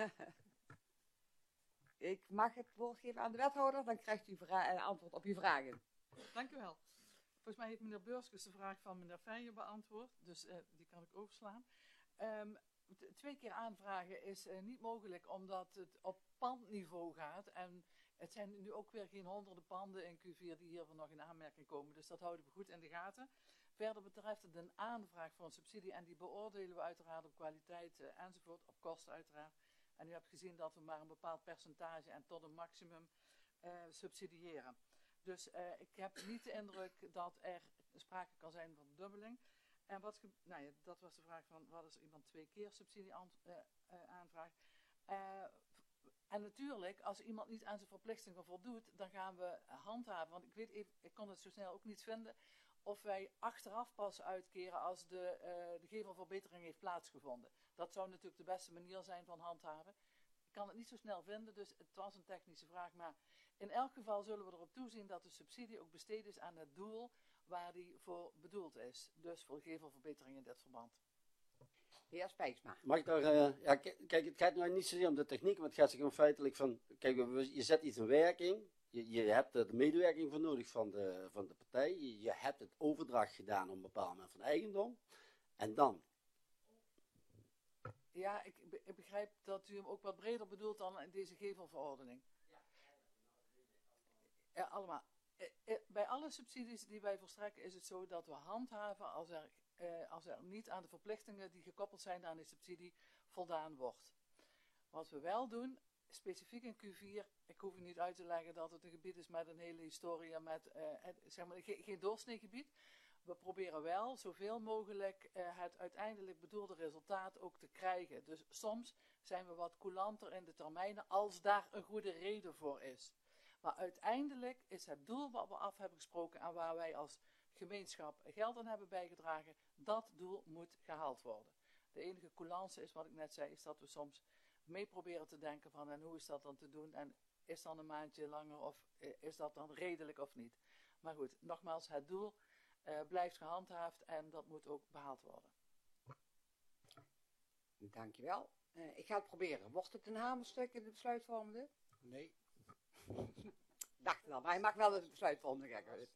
Ik mag het woord geven aan de wethouder, dan krijgt u vra- uh, antwoord op uw vragen. Dank u wel. Volgens mij heeft meneer Beurskes de vraag van meneer Feijen beantwoord, dus uh, die kan ik overslaan. Um, t- twee keer aanvragen is uh, niet mogelijk omdat het op pandniveau gaat en het zijn nu ook weer geen honderden panden in Q vier die hiervoor nog in aanmerking komen, dus dat houden we goed in de gaten. Verder betreft het een aanvraag voor een subsidie en die beoordelen we uiteraard op kwaliteit uh, enzovoort, op kosten uiteraard. En u hebt gezien dat we maar een bepaald percentage en tot een maximum uh, subsidiëren. Dus uh, ik heb niet de indruk dat er sprake kan zijn van dubbeling. En wat, ge- nou ja, dat was de vraag van wat als er iemand twee keer subsidie aan, uh, uh, aanvraagt. Uh, en natuurlijk, als iemand niet aan zijn verplichtingen voldoet, dan gaan we handhaven. Want ik weet even, ik kon het zo snel ook niet vinden, of wij achteraf pas uitkeren als de, uh, de gevelverbetering heeft plaatsgevonden. Dat zou natuurlijk de beste manier zijn van handhaven. Ik kan het niet zo snel vinden, dus het was een technische vraag. Maar in elk geval zullen we erop toezien dat de subsidie ook besteed is aan het doel waar die voor bedoeld is. Dus voor gevelverbetering in dit verband. De heer Spijksma. Mag ik daar, uh, ja, k- kijk, het gaat nou niet zozeer om de techniek, maar het gaat zich om feitelijk van, kijk, we- je zet iets in werking, je, je hebt er de medewerking voor nodig van de, van de partij, je, je hebt het overdracht gedaan op een bepaald moment van eigendom, en dan? Ja, ik, be- ik begrijp dat u hem ook wat breder bedoelt dan in deze gevelverordening. Ja, allemaal. Eh, eh, Bij alle subsidies die wij verstrekken is het zo dat we handhaven als er, eh, als er niet aan de verplichtingen die gekoppeld zijn aan de subsidie voldaan wordt. Wat we wel doen, specifiek in Q vier, ik hoef u niet uit te leggen dat het een gebied is met een hele historie en met eh, het, zeg maar, ge- geen doorsneegebied. We proberen wel zoveel mogelijk uh, het uiteindelijk bedoelde resultaat ook te krijgen. Dus soms zijn we wat coulanter in de termijnen als daar een goede reden voor is. Maar uiteindelijk is het doel wat we af hebben gesproken en waar wij als gemeenschap geld aan hebben bijgedragen, dat doel moet gehaald worden. De enige coulance is wat ik net zei, is dat we soms mee proberen te denken van en hoe is dat dan te doen en is dan een maandje langer of uh, is dat dan redelijk of niet. Maar goed, nogmaals, het doel Uh, blijft gehandhaafd en dat moet ook behaald worden. Dankjewel. Uh, ik ga het proberen. Wordt het een hamerstuk in de besluitvormende? Nee. Dacht wel, maar hij mag wel in de besluitvormende kijken.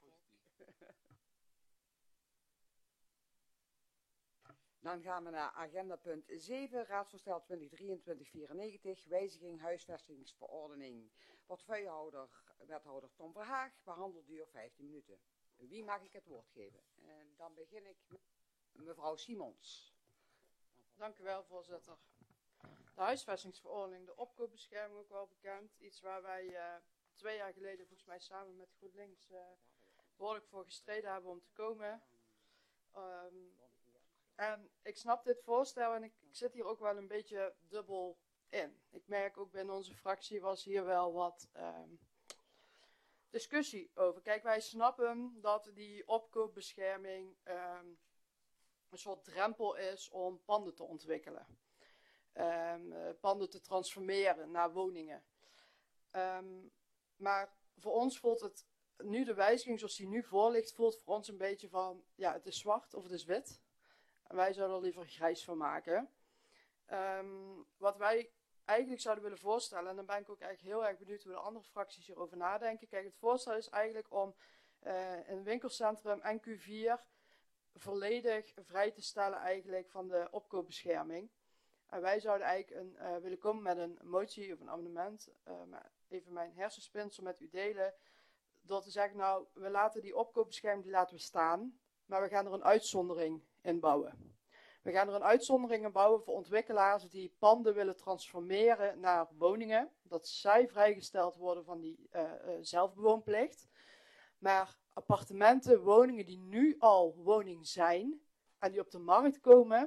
Dan gaan we naar agenda punt zeven, raadsvoorstel twintig drieëntwintig vierennegentig, wijziging huisvestingsverordening. Portefeuillehouder, wethouder Tom Verhaag, behandelduur vijftien minuten. Wie mag ik het woord geven? En dan begin ik met mevrouw Simons. Dank u wel, voorzitter. De huisvestingsverordening, de opkoopbescherming ook wel bekend. Iets waar wij uh, twee jaar geleden volgens mij samen met GroenLinks uh, behoorlijk voor gestreden hebben om te komen. Um, en ik snap dit voorstel en ik, ik zit hier ook wel een beetje dubbel in. Ik merk ook binnen onze fractie was hier wel wat um, discussie over. Kijk, wij snappen dat die opkoopbescherming um, een soort drempel is om panden te ontwikkelen. Um, uh, panden te transformeren naar woningen. Um, maar voor ons voelt het, nu de wijziging zoals die nu voor ligt, voelt voor ons een beetje van, ja, het is zwart of het is wit. En wij zouden er liever grijs van maken. Um, wat wij eigenlijk zouden willen voorstellen, en dan ben ik ook eigenlijk heel erg benieuwd hoe de andere fracties hierover nadenken. Kijk, het voorstel is eigenlijk om uh, een winkelcentrum en Q vier volledig vrij te stellen eigenlijk van de opkoopbescherming. En wij zouden eigenlijk een, uh, willen komen met een motie of een amendement, uh, maar even mijn hersenspinsel met u delen, door te zeggen, nou, we laten die opkoopbescherming, die laten we staan, maar we gaan er een uitzondering in bouwen. We gaan er een uitzondering in bouwen voor ontwikkelaars die panden willen transformeren naar woningen, dat zij vrijgesteld worden van die uh, uh, zelfbewoonplicht. Maar appartementen, woningen die nu al woning zijn en die op de markt komen,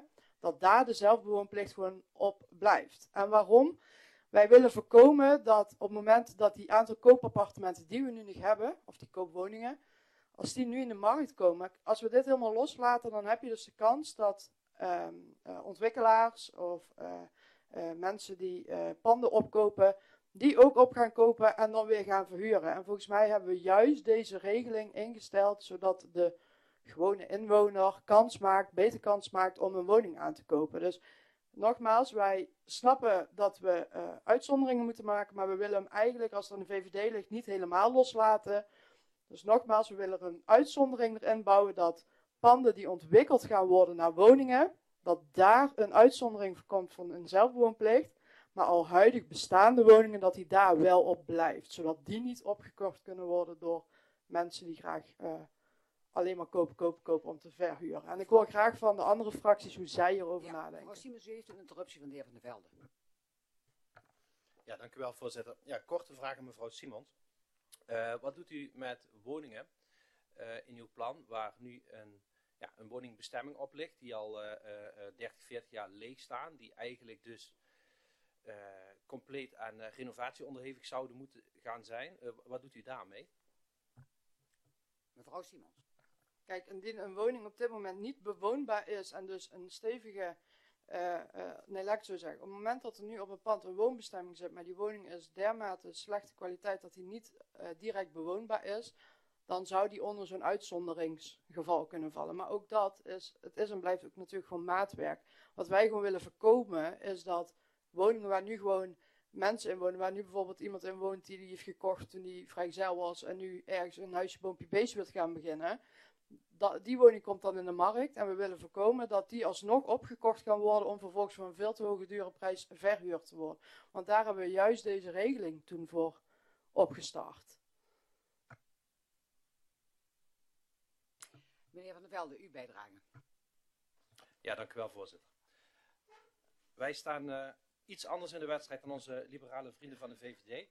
dat daar de zelfbewoonplicht gewoon op blijft. En waarom? Wij willen voorkomen dat op het moment dat die aantal koopappartementen die we nu nog hebben, of die koopwoningen, als die nu in de markt komen, als we dit helemaal loslaten, dan heb je dus de kans dat um, uh, ontwikkelaars of uh, uh, mensen die uh, panden opkopen, die ook op gaan kopen en dan weer gaan verhuren. En volgens mij hebben we juist deze regeling ingesteld, zodat de gewone inwoner kans maakt, beter kans maakt om een woning aan te kopen. Dus nogmaals, wij snappen dat we uh, uitzonderingen moeten maken, maar we willen hem eigenlijk, als het aan de V V D ligt, niet helemaal loslaten. Dus nogmaals, we willen er een uitzondering erin bouwen dat panden die ontwikkeld gaan worden naar woningen, dat daar een uitzondering voor komt van een zelfbewoonplicht, maar al huidig bestaande woningen, dat die daar wel op blijft. Zodat die niet opgekocht kunnen worden door mensen die graag uh, alleen maar kopen, kopen, kopen om te verhuren. En ik hoor graag van de andere fracties hoe zij hierover Ja, nadenken. mevrouw Siemens, u heeft een interruptie van de heer Van der Velde. Ja, dank u wel, voorzitter. Ja, korte vraag aan mevrouw Simons. Uh, wat doet u met woningen uh, in uw plan waar nu een, ja, een woningbestemming op ligt, die al uh, uh, dertig, veertig jaar leeg staan, die eigenlijk dus uh, compleet aan uh, renovatie onderhevig zouden moeten gaan zijn? Uh, wat doet u daarmee? Mevrouw Simons. Kijk, indien een woning op dit moment niet bewoonbaar is en dus een stevige, uh, uh, nee laat ik het zo zeggen, op het moment dat er nu op een pand een woonbestemming zit, maar die woning is dermate slechte kwaliteit dat die niet uh, direct bewoonbaar is, dan zou die onder zo'n uitzonderingsgeval kunnen vallen. Maar ook dat is, het is en blijft ook natuurlijk gewoon maatwerk. Wat wij gewoon willen voorkomen is dat woningen waar nu gewoon mensen in wonen, waar nu bijvoorbeeld iemand in woont die die heeft gekocht toen die vrijgezel was en nu ergens een huisje, boompje, beestje wil gaan beginnen. Dat, die woning komt dan in de markt en we willen voorkomen dat die alsnog opgekocht kan worden om vervolgens voor een veel te hoge dure prijs verhuurd te worden. Want daar hebben we juist deze regeling toen voor opgestart. Meneer Van der Velde, uw bijdrage. Ja, dank u wel, voorzitter. Wij staan uh, iets anders in de wedstrijd dan onze liberale vrienden van de V V D.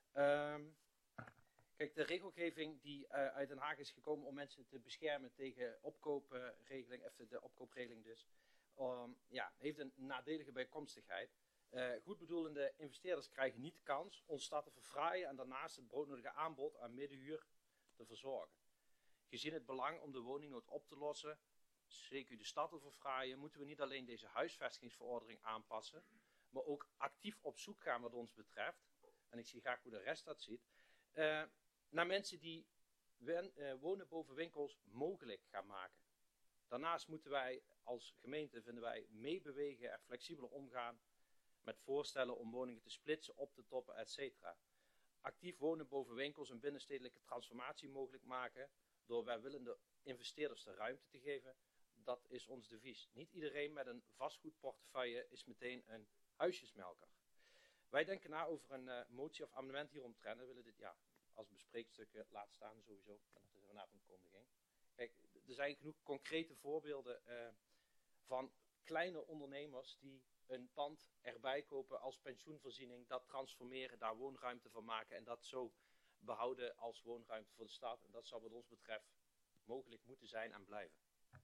Um, Kijk, de regelgeving die uh, uit Den Haag is gekomen om mensen te beschermen tegen opkoopregeling, even de opkoopregeling dus, um, ja, heeft een nadelige bijkomstigheid. Uh, goedbedoelende investeerders krijgen niet de kans ons stad te verfraaien en daarnaast het broodnodige aanbod aan middenhuur te verzorgen. Gezien het belang om de woningnood op te lossen, zeker de stad te verfraaien, moeten we niet alleen deze huisvestigingsverordening aanpassen, maar ook actief op zoek gaan wat ons betreft, en ik zie graag hoe de rest dat ziet, uh, naar mensen die wen, uh, wonen boven winkels mogelijk gaan maken. Daarnaast moeten wij als gemeente, vinden wij, meebewegen en flexibeler omgaan met voorstellen om woningen te splitsen, op te toppen, et cetera. Actief wonen boven winkels een binnenstedelijke transformatie mogelijk maken door welwillende investeerders de ruimte te geven, dat is ons devies. Niet iedereen met een vastgoedportefeuille is meteen een huisjesmelker. Wij denken na over een uh, motie of amendement hieromtrent en willen dit ja, als bespreekstuk uh, laten staan sowieso. Dat is een aankondiging. Kijk, er zijn genoeg concrete voorbeelden uh, van kleine ondernemers die een pand erbij kopen als pensioenvoorziening, dat transformeren, daar woonruimte van maken en dat zo behouden als woonruimte voor de stad. En dat zou wat ons betreft mogelijk moeten zijn en blijven.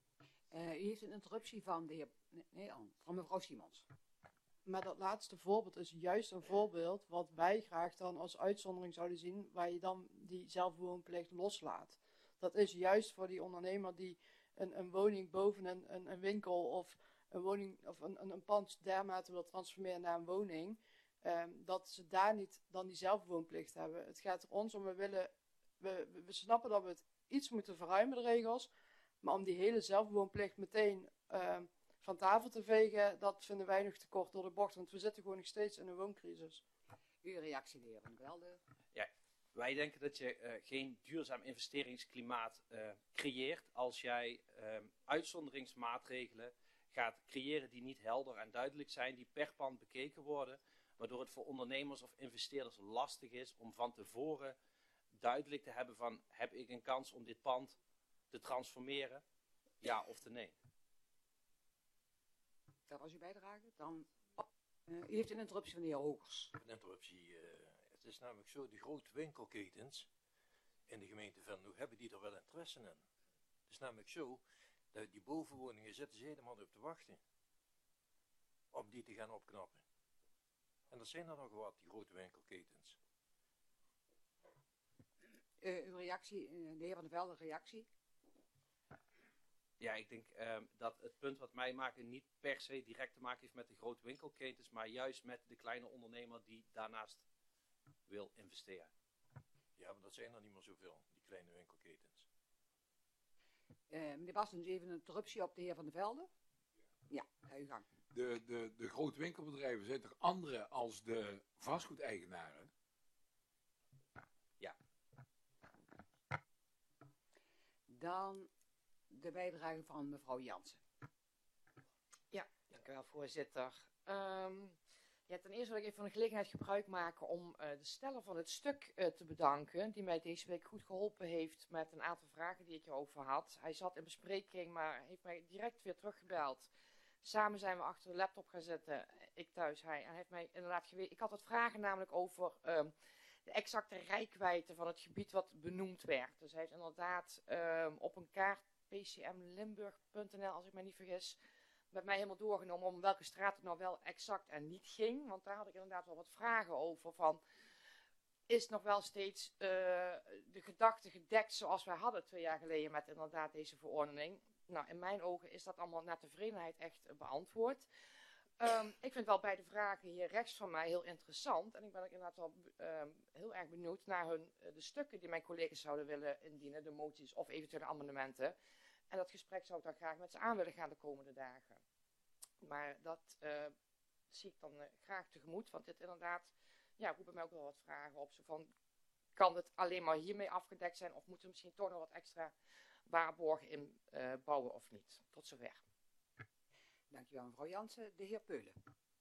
Uh, u heeft een interruptie van de heer, nee, nee, van mevrouw Simons. Maar dat laatste voorbeeld is juist een voorbeeld wat wij graag dan als uitzondering zouden zien, waar je dan die zelfbewoonplicht loslaat. Dat is juist voor die ondernemer die een, een woning boven een, een, een winkel of een woning of een, een, een pand dermate wil transformeren naar een woning, um, dat ze daar niet dan die zelfbewoonplicht hebben. Het gaat er ons om, we willen, we, we snappen dat we het iets moeten verruimen, de regels, maar om die hele zelfbewoonplicht meteen um, van tafel te vegen, dat vinden wij nog te kort door de bocht, want we zitten gewoon nog steeds in een wooncrisis. Uw reactie, de heer Van der Velde. Ja, wij denken dat je uh, geen duurzaam investeringsklimaat uh, creëert als jij uh, uitzonderingsmaatregelen gaat creëren die niet helder en duidelijk zijn, die per pand bekeken worden, waardoor het voor ondernemers of investeerders lastig is om van tevoren duidelijk te hebben van, heb ik een kans om dit pand te transformeren, ja of te nee. Dat was uw bijdrage. Dan, oh, uh, u heeft een interruptie van de heer Hogers. Een interruptie. Uh, het is namelijk zo, de grote winkelketens in de gemeente Venlo hebben die er wel interesse in. Het is namelijk zo, dat die bovenwoningen zitten ze helemaal op te wachten. die te gaan opknappen. En dat zijn er nog wat, die grote winkelketens. Uh, uw reactie, uh, de heer Van der Velde, reactie? Ja, ik denk um, dat het punt wat mij maken niet per se direct te maken heeft met de grote winkelketens, maar juist met de kleine ondernemer die daarnaast wil investeren. Ja, maar dat zijn er niet meer zoveel, die kleine winkelketens. Uh, meneer Bastens, even een interruptie op de heer Van der Velde. Ja, ga uw gang. De, de, de grote winkelbedrijven, zijn er andere als de vastgoedeigenaren? Ja. Dan de bijdrage van mevrouw Jansen. Ja, dank u wel, voorzitter. Um, ja, ten eerste wil ik even van de gelegenheid gebruik maken om uh, de steller van het stuk uh, te bedanken, die mij deze week goed geholpen heeft met een aantal vragen die ik erover had. Hij zat in bespreking, maar heeft mij direct weer teruggebeld. Samen zijn we achter de laptop gaan zitten, ik thuis, hij. En hij heeft mij inderdaad geweten. Ik had wat vragen namelijk over um, de exacte reikwijdte van het gebied wat benoemd werd. Dus hij heeft inderdaad um, op een kaart p c m limburg punt n l, als ik me niet vergis, met mij helemaal doorgenomen om welke straat het nou wel exact en niet ging. Want daar had ik inderdaad wel wat vragen over. Van, is nog wel steeds uh, de gedachte gedekt zoals wij hadden twee jaar geleden met inderdaad deze verordening? Nou, in mijn ogen is dat allemaal naar tevredenheid echt uh, beantwoord. Um, ik vind wel beide vragen hier rechts van mij heel interessant. En ik ben ook inderdaad wel um, heel erg benieuwd naar hun, uh, de stukken die mijn collega's zouden willen indienen. De moties of eventuele amendementen. En dat gesprek zou ik dan graag met ze aan willen gaan de komende dagen. Maar dat uh, zie ik dan uh, graag tegemoet. Want dit inderdaad, ja, roept bij mij ook wel wat vragen op. Zo van, kan het alleen maar hiermee afgedekt zijn? Of moeten we misschien toch nog wat extra waarborgen in uh, bouwen of niet? Tot zover. Dankjewel mevrouw Jansen. De heer Peulen.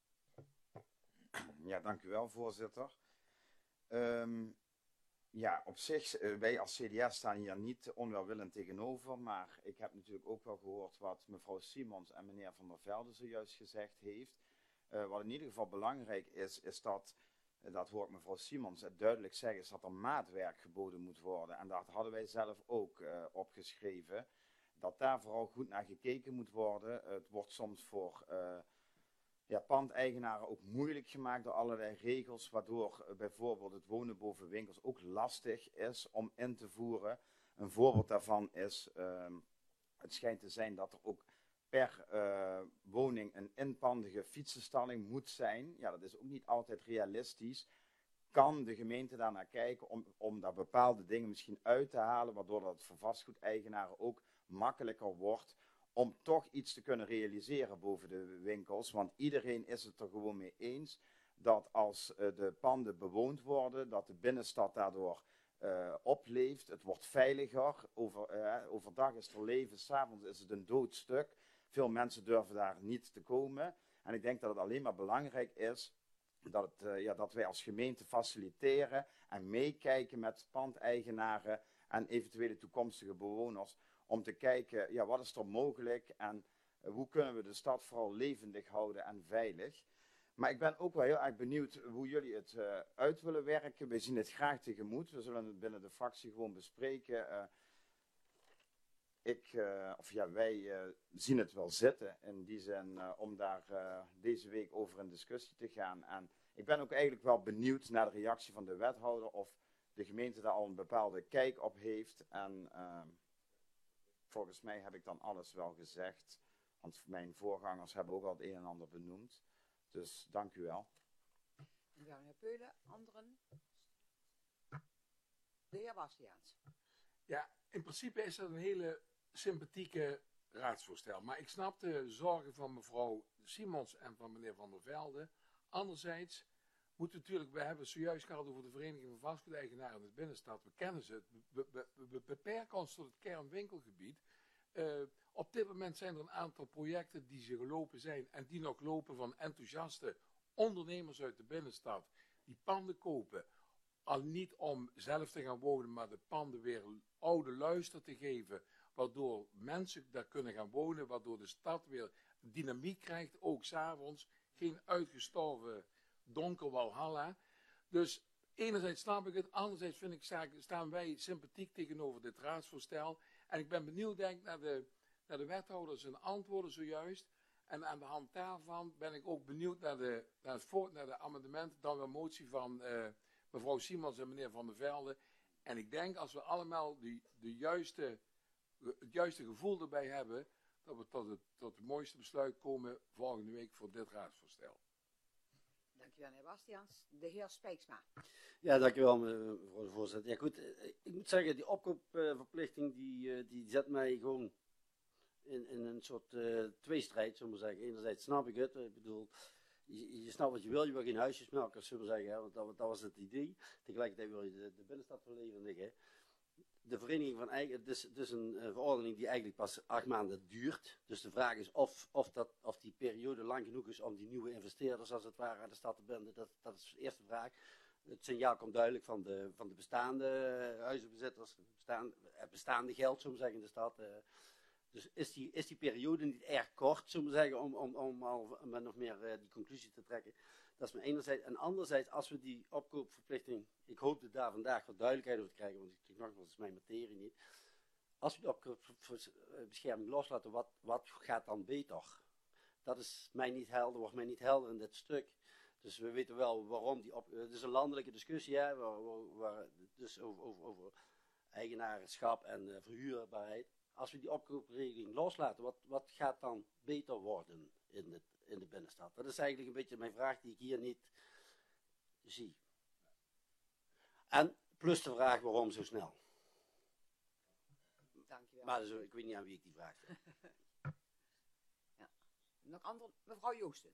Ja, dank u wel, voorzitter. Um, ja, op zich, uh, wij als C D A staan hier niet onwelwillend tegenover, maar ik heb natuurlijk ook wel gehoord wat mevrouw Simons en meneer Van der Velde zojuist gezegd heeft. Uh, wat in ieder geval belangrijk is, is dat, uh, dat hoor ik mevrouw Simons duidelijk zeggen, is dat er maatwerk geboden moet worden. En dat hadden wij zelf ook uh, opgeschreven. Dat daar vooral goed naar gekeken moet worden. Uh, het wordt soms voor uh, ja, pandeigenaren ook moeilijk gemaakt door allerlei regels, waardoor uh, bijvoorbeeld het wonen boven winkels ook lastig is om in te voeren. Een voorbeeld daarvan is, uh, het schijnt te zijn dat er ook per uh, woning een inpandige fietsenstalling moet zijn. Ja, dat is ook niet altijd realistisch. Kan de gemeente daarnaar kijken om, om daar bepaalde dingen misschien uit te halen, waardoor dat voor vastgoedeigenaren ook makkelijker wordt om toch iets te kunnen realiseren boven de winkels. Want iedereen is het er gewoon mee eens dat als uh, de panden bewoond worden, dat de binnenstad daardoor uh, opleeft. Het wordt veiliger. Over, uh, overdag is er leven, 's avonds is het een dood stuk. Veel mensen durven daar niet te komen. En ik denk dat het alleen maar belangrijk is dat, het, uh, ja, dat wij als gemeente faciliteren en meekijken met pandeigenaren en eventuele toekomstige bewoners, om te kijken, ja, wat is er mogelijk en uh, hoe kunnen we de stad vooral levendig houden en veilig. Maar ik ben ook wel heel erg benieuwd hoe jullie het uh, uit willen werken. We zien het graag tegemoet. We zullen het binnen de fractie gewoon bespreken. Uh, ik, uh, of ja, wij uh, zien het wel zitten in die zin uh, om daar uh, deze week over in discussie te gaan. En ik ben ook eigenlijk wel benieuwd naar de reactie van de wethouder of de gemeente daar al een bepaalde kijk op heeft. En uh, volgens mij heb ik dan alles wel gezegd. Want mijn voorgangers hebben ook al het een en ander benoemd. Dus dank u wel. Ja, meneer Peulen, anderen? De heer Bastiaans. Ja, in principe is dat een hele sympathieke raadsvoorstel. Maar ik snap de zorgen van mevrouw Simons en van meneer Van der Velde. Anderzijds moet natuurlijk, we hebben het zojuist gehad over de Vereniging van Vastgoedeigenaren in de binnenstad. We kennen ze. We, we, we beperken ons tot het kernwinkelgebied. Uh, op dit moment zijn er een aantal projecten die ze gelopen zijn en die nog lopen van enthousiaste ondernemers uit de binnenstad. Die panden kopen, al niet om zelf te gaan wonen, maar de panden weer oude luister te geven, waardoor mensen daar kunnen gaan wonen, waardoor de stad weer dynamiek krijgt, ook 's avonds, geen uitgestorven donker walhalla. Dus enerzijds snap ik het, anderzijds vind ik, staan wij sympathiek tegenover dit raadsvoorstel. En ik ben benieuwd, denk ik, naar de, naar de wethouder zijn antwoorden zojuist. En aan de hand daarvan ben ik ook benieuwd naar de, naar het voort, naar de amendement, dan de motie van uh, mevrouw Simons en meneer Van der Velde. En ik denk als we allemaal die, de juiste, het juiste gevoel erbij hebben, dat we tot het, tot het mooiste besluit komen volgende week voor dit raadsvoorstel. Dankjewel, meneer Bastiaans. De heer Spijksma. Ja, dankjewel, mevrouw de voorzitter. Ja, goed, ik moet zeggen, die opkoopverplichting, die, die zet mij gewoon in, in een soort uh, tweestrijd, zullen we zeggen. Enerzijds snap ik het, ik bedoel, je, je snapt wat je wil, je wil geen huisjesmelkers, zullen we zeggen, hè, want dat, dat was het idee. Tegelijkertijd wil je de, de binnenstad verlevendigen. De vereniging van eigen, het is, het is een uh, verordening die eigenlijk pas acht maanden duurt. Dus de vraag is of, of, dat, of die periode lang genoeg is om die nieuwe investeerders als het ware aan de stad te binden. Dat, dat is de eerste vraag. Het signaal komt duidelijk van de, van de bestaande uh, huizenbezitters, bestaan, het bestaande geld, zullen we zeggen, in de stad. Uh, dus is die, is die periode niet erg kort, zullen we zeggen, om, om, om al met nog meer uh, die conclusie te trekken. Dat is maar enerzijds. En anderzijds, als we die opkoopverplichting, ik hoop dat daar vandaag wat duidelijkheid over te krijgen, want ik denk nogmaals, dat is mijn materie niet. Als we die opkoopbescherming loslaten, wat, wat gaat dan beter? Dat is mij niet helder, wordt mij niet helder in dit stuk. Dus we weten wel waarom die op. Het is een landelijke discussie, hè, waar, waar, waar, dus over, over, over eigenaarschap en uh, verhuurbaarheid. Als we die opkoopregeling loslaten, wat, wat gaat dan beter worden in, het, in de binnenstad? Dat is eigenlijk een beetje mijn vraag die ik hier niet zie. En plus de vraag waarom zo snel. Dankjewel. Maar dus, ik weet niet aan wie ik die vraag stel. Ja. Nog andere, mevrouw Joosten.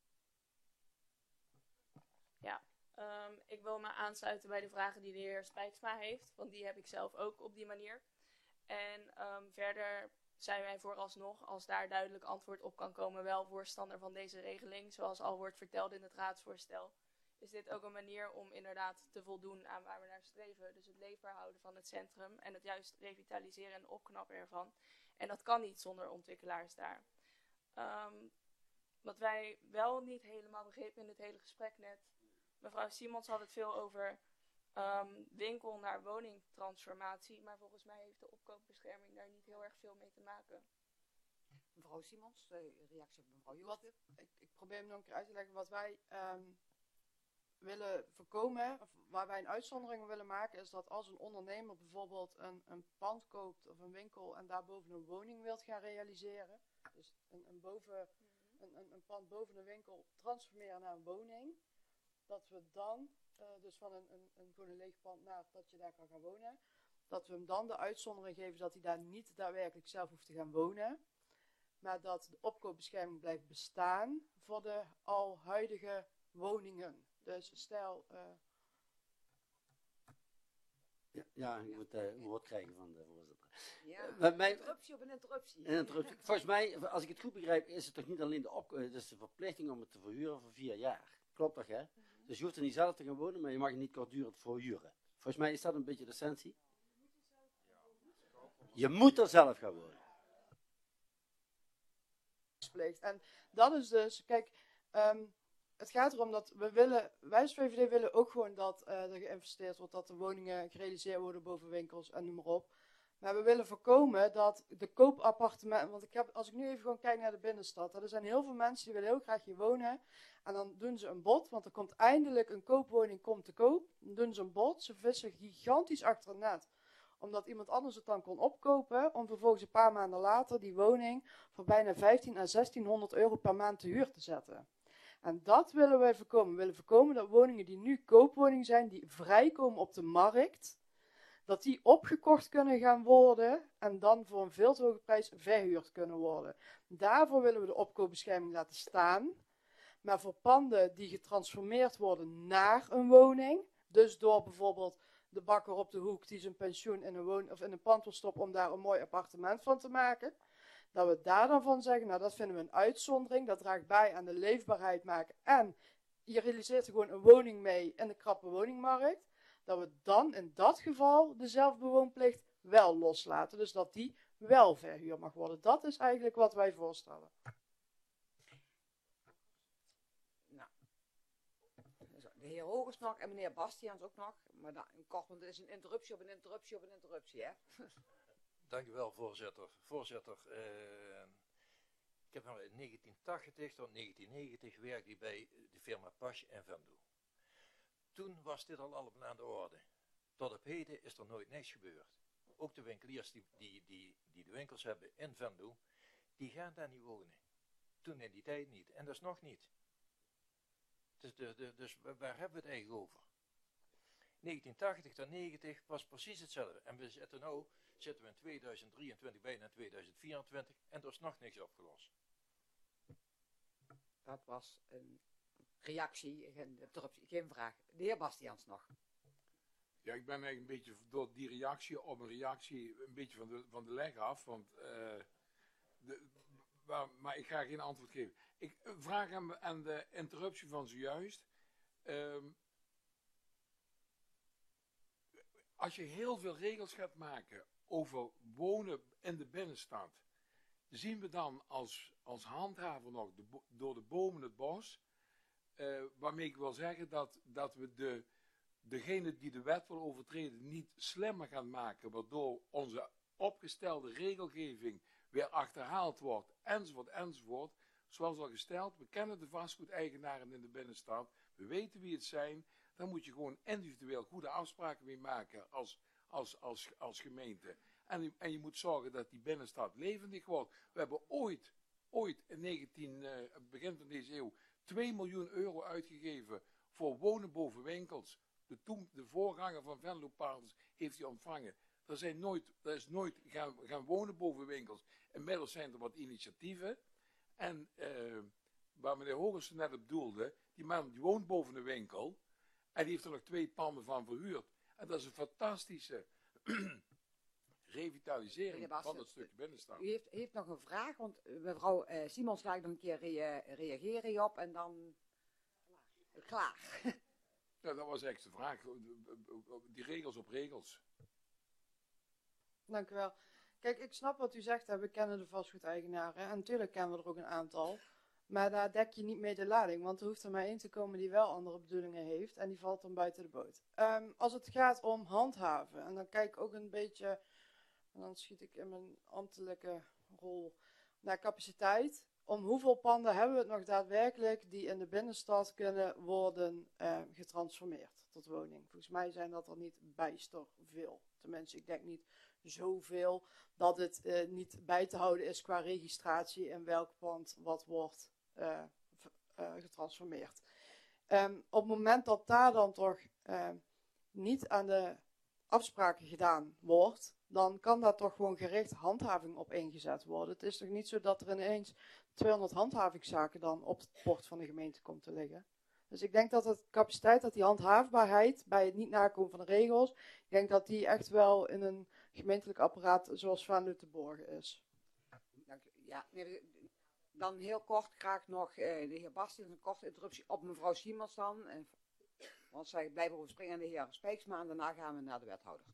Ja, um, ik wil me aansluiten bij de vragen die de heer Spijksma heeft, want die heb ik zelf ook op die manier. En um, verder zijn wij vooralsnog, als daar duidelijk antwoord op kan komen, wel voorstander van deze regeling, zoals al wordt verteld in het raadsvoorstel. Is dit ook een manier om inderdaad te voldoen aan waar we naar streven, dus het leefbaar houden van het centrum en het juist revitaliseren en opknappen ervan. En dat kan niet zonder ontwikkelaars daar. Um, wat wij wel niet helemaal begrepen in het hele gesprek net, mevrouw Simons had het veel over um, winkel naar woningtransformatie, maar volgens mij heeft de opkoopbescherming daar niet heel erg veel mee te maken. Mevrouw Simons, de reactie op mevrouw Wat, Joosten. ik, ik probeer hem nog een keer uit te leggen. Wat wij um, willen voorkomen, of waar wij een uitzondering willen maken, is dat als een ondernemer bijvoorbeeld een, een pand koopt of een winkel en daarboven een woning wilt gaan realiseren, dus een, een, boven, een, een, een pand boven een winkel transformeren naar een woning, dat we dan, uh, dus van een, een, een, gewoon een leeg pand naar dat je daar kan gaan wonen, dat we hem dan de uitzondering geven dat hij daar niet daadwerkelijk zelf hoeft te gaan wonen, maar dat de opkoopbescherming blijft bestaan voor de al huidige woningen. Dus stel... Uh... Ja, ja, ik moet uh, een woord krijgen van de voorzitter. Ja, uh, mijn, interruptie op een interruptie. Een interruptie. Volgens mij, als ik het goed begrijp, is het toch niet alleen de, op, het is de verplichting om het te verhuren voor vier jaar. Klopt toch, hè? Mm-hmm. Dus je hoeft er niet zelf te gaan wonen, maar je mag het niet kortdurend verhuren. Volgens mij is dat een beetje de essentie. Je moet er zelf gaan wonen. En dat is dus, kijk, um, het gaat erom dat we willen, wij als V V D willen ook gewoon dat uh, er geïnvesteerd wordt, dat de woningen gerealiseerd worden boven winkels en noem maar op. Maar we willen voorkomen dat de koopappartementen, want ik heb, als ik nu even gewoon kijk naar de binnenstad, er zijn heel veel mensen die willen heel graag hier wonen. En dan doen ze een bod, want er komt eindelijk een koopwoning komt te koop. Dan doen ze een bod, ze vissen gigantisch achter het net, omdat iemand anders het dan kon opkopen, om vervolgens een paar maanden later die woning voor bijna vijftien à zestienhonderd euro per maand te huur te zetten. En dat willen wij voorkomen. We willen voorkomen dat woningen die nu koopwoningen zijn, die vrijkomen op de markt, dat die opgekocht kunnen gaan worden en dan voor een veel te hoge prijs verhuurd kunnen worden. Daarvoor willen we de opkoopbescherming laten staan. Maar voor panden die getransformeerd worden naar een woning, dus door bijvoorbeeld de bakker op de hoek die zijn pensioen in een, woon- of in een pand wil stoppen om daar een mooi appartement van te maken, dat we daar dan van zeggen, nou dat vinden we een uitzondering, dat draagt bij aan de leefbaarheid maken en je realiseert er gewoon een woning mee in de krappe woningmarkt, dat we dan in dat geval de zelfbewoonplicht wel loslaten, dus dat die wel verhuurd mag worden. Dat is eigenlijk wat wij voorstellen. Nou, de heer Hogers nog en meneer Bastiaans ook nog, maar dan, kort, want het is een interruptie op een interruptie op een interruptie, hè? Dank u wel, voorzitter. Voorzitter, uh, Ik heb in negentien tachtig tot negentien negentig werkte ik bij de firma Pasch en Venlo. Toen was dit al allemaal aan de orde. Tot op heden is er nooit niks gebeurd. Ook de winkeliers die, die, die, die de winkels hebben in Venlo, die gaan daar niet wonen. Toen in die tijd niet. En dat is nog niet. Dus, de, de, dus waar hebben we het eigenlijk over? negentien tachtig tot negentig was precies hetzelfde. En we zitten nu, zitten we in tweeduizend drieëntwintig, bijna in tweeduizend vierentwintig. En er is nog niks opgelost. Dat was een reactie, geen, geen vraag. De heer Bastiaans nog. Ja, ik ben eigenlijk een beetje door die reactie op een reactie een beetje van de, van de leg af. Want, uh, de, maar, maar ik ga geen antwoord geven. Ik vraag aan, aan de interruptie van zojuist. Um, als je heel veel regels gaat maken over wonen in de binnenstad, zien we dan als, als handhaver nog de, door de bomen het bos. Uh, waarmee ik wil zeggen dat, dat we de, degene die de wet wil overtreden niet slimmer gaan maken, waardoor onze opgestelde regelgeving weer achterhaald wordt, enzovoort, enzovoort. Zoals al gesteld, we kennen de vastgoedeigenaren in de binnenstad, we weten wie het zijn, dan moet je gewoon individueel goede afspraken mee maken als, als, als, als gemeente. En, en je moet zorgen dat die binnenstad levendig wordt. We hebben ooit, ooit in negentien, uh, begin van deze eeuw, twee miljoen euro uitgegeven voor wonen boven winkels. De, toen, de voorganger van Venlo Partners heeft die ontvangen. Er, zijn nooit, er is nooit gaan, gaan wonen boven winkels. Inmiddels zijn er wat initiatieven. En uh, waar meneer Hogersen net op doelde, die man die woont boven een winkel. En die heeft er nog twee panden van verhuurd. En dat is een fantastische revitalisering van het stukje binnenstad. U heeft, heeft nog een vraag, want mevrouw uh, Simons gaat nog een keer rea reageren hierop en dan klaar. Ja, dat was eigenlijk de vraag. Die regels op regels. Dank u wel. Kijk, ik snap wat u zegt, hè. We kennen de vastgoedeigenaren en natuurlijk kennen we er ook een aantal. Maar daar dek je niet mee de lading, want er hoeft er maar één te komen die wel andere bedoelingen heeft en die valt dan buiten de boot. Um, als het gaat om handhaven, en dan kijk ik ook een beetje, en dan schiet ik in mijn ambtelijke rol naar capaciteit. Om hoeveel panden hebben we het nog daadwerkelijk die in de binnenstad kunnen worden uh, getransformeerd tot woning? Volgens mij zijn dat er niet bijster veel. Tenminste, ik denk niet zoveel dat het uh, niet bij te houden is qua registratie in welk pand wat wordt uh, uh, getransformeerd. Um, op het moment dat daar dan toch uh, niet aan de afspraken gedaan wordt, dan kan daar toch gewoon gericht handhaving op ingezet worden. Het is toch niet zo dat er ineens tweehonderd handhavingszaken dan op het bord van de gemeente komt te liggen. Dus ik denk dat de capaciteit, dat die handhaafbaarheid bij het niet nakomen van de regels, ik denk dat die echt wel in een gemeentelijk apparaat zoals Venlo te borgen is. Dank u. Ja, dan heel kort graag nog uh, de heer Bastiaans, een korte interruptie op mevrouw Simons dan. Uh, want zij blijven overspringen aan de heer Spijksma en daarna gaan we naar de wethouder.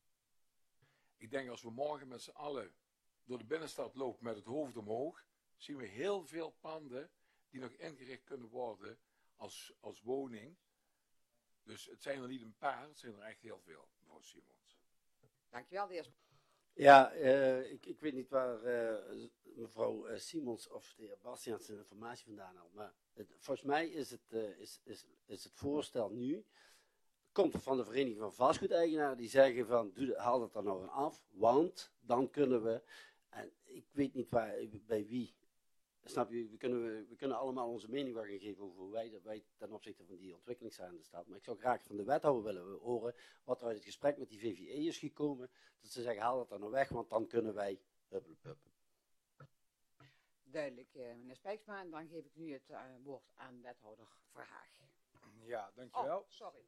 Ik denk als we morgen met z'n allen door de binnenstad lopen met het hoofd omhoog, zien we heel veel panden die nog ingericht kunnen worden als, als woning. Dus het zijn er niet een paar, het zijn er echt heel veel, mevrouw Simons. Dankjewel, de heer. Ja, uh, ik, ik weet niet waar uh, mevrouw uh, Simons of de heer Bastiaans zijn informatie vandaan haalt, maar het, volgens mij is het, uh, is, is, is het voorstel nu, komt van de Vereniging van Vastgoedeigenaren, die zeggen van, doe, haal het er nou aan af, want dan kunnen we, en ik weet niet waar, bij wie, snap je, we kunnen, we kunnen allemaal onze mening wel gaan geven over hoe wij, wij ten opzichte van die ontwikkelingsruimte staan. Maar ik zou graag van de wethouder willen horen wat er uit het gesprek met die V V E is gekomen. Dat ze zeggen, haal dat er nou weg, want dan kunnen wij... Huppelpup. Duidelijk, eh, meneer Spijksma. En dan geef ik nu het uh, woord aan wethouder Verhaag. Ja, dankjewel. Oh, sorry.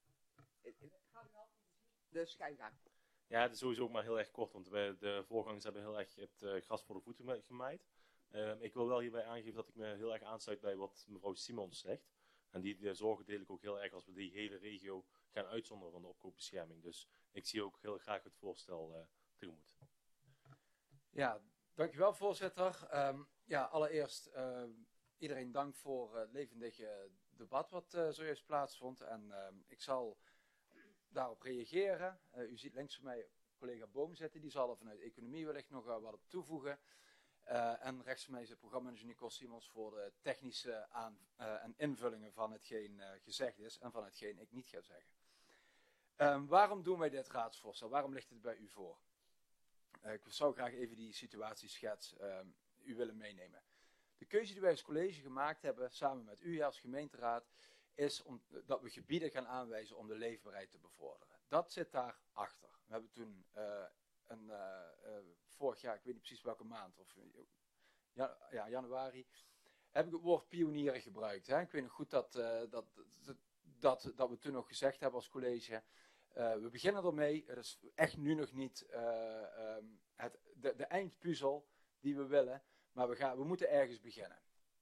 Dus ga je gang. Ja, het is sowieso ook maar heel erg kort, want wij, de voorgangers hebben heel erg het uh, gras voor de voeten gemaaid. Uh, ik wil wel hierbij aangeven dat ik me heel erg aansluit bij wat mevrouw Simons zegt. En die, die zorgen deel ik ook heel erg als we die hele regio gaan uitzonderen van de opkoopbescherming. Dus ik zie ook heel graag het voorstel uh, tegemoet. Ja, dankjewel voorzitter. Um, ja, allereerst uh, iedereen dank voor het uh, levendige debat wat uh, zojuist plaatsvond. En uh, ik zal daarop reageren. Uh, u ziet links van mij collega Boom zitten, die zal er vanuit economie wellicht nog uh, wat op toevoegen. Uh, en rechts van mij is de programmamanager Nicole Simons voor de technische aan, uh, en invullingen van hetgeen uh, gezegd is en van hetgeen ik niet ga zeggen. Um, waarom doen wij dit raadsvoorstel? Waarom ligt het bij u voor? Uh, ik zou graag even die situatieschets um, u willen meenemen. De keuze die wij als college gemaakt hebben, samen met u als gemeenteraad, is om, dat we gebieden gaan aanwijzen om de leefbaarheid te bevorderen. Dat zit daarachter. We hebben toen uh, een, uh, uh, vorig jaar, ik weet niet precies welke maand, of ja, ja, januari, heb ik het woord pionieren gebruikt. Hè? Ik weet nog goed dat, uh, dat, dat, dat, dat we toen nog gezegd hebben als college. Uh, we beginnen ermee. Het is echt nu nog niet uh, um, het, de, de eindpuzzel die we willen, maar we, gaan, we moeten ergens beginnen.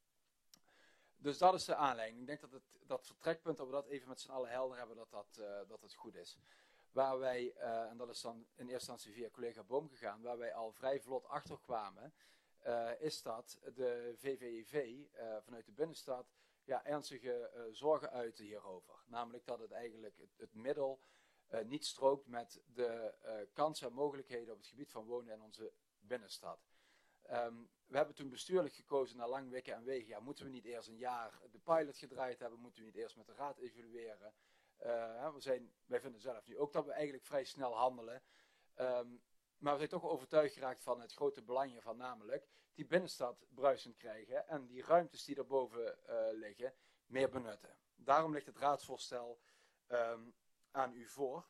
Dus dat is de aanleiding. Ik denk dat het, dat vertrekpunt, dat we dat even met z'n allen helder hebben, dat dat, uh, dat het goed is. Waar wij, uh, en dat is dan in eerste instantie via collega Boom gegaan, waar wij al vrij vlot achter kwamen, uh, is dat de V V E V uh, vanuit de binnenstad ja, ernstige uh, zorgen uiten hierover. Namelijk dat het eigenlijk het, het middel uh, niet strookt met de uh, kansen en mogelijkheden op het gebied van wonen in onze binnenstad. Um, we hebben toen bestuurlijk gekozen na lang wikken en wegen. Ja, moeten we niet eerst een jaar de pilot gedraaid hebben? Moeten we niet eerst met de raad evalueren? Uh, we zijn, wij vinden zelf nu ook dat we eigenlijk vrij snel handelen. Um, maar we zijn toch overtuigd geraakt van het grote belang hiervan, namelijk die binnenstad bruisend krijgen en die ruimtes die daarboven uh, liggen meer benutten. Daarom ligt het raadsvoorstel um, aan u voor.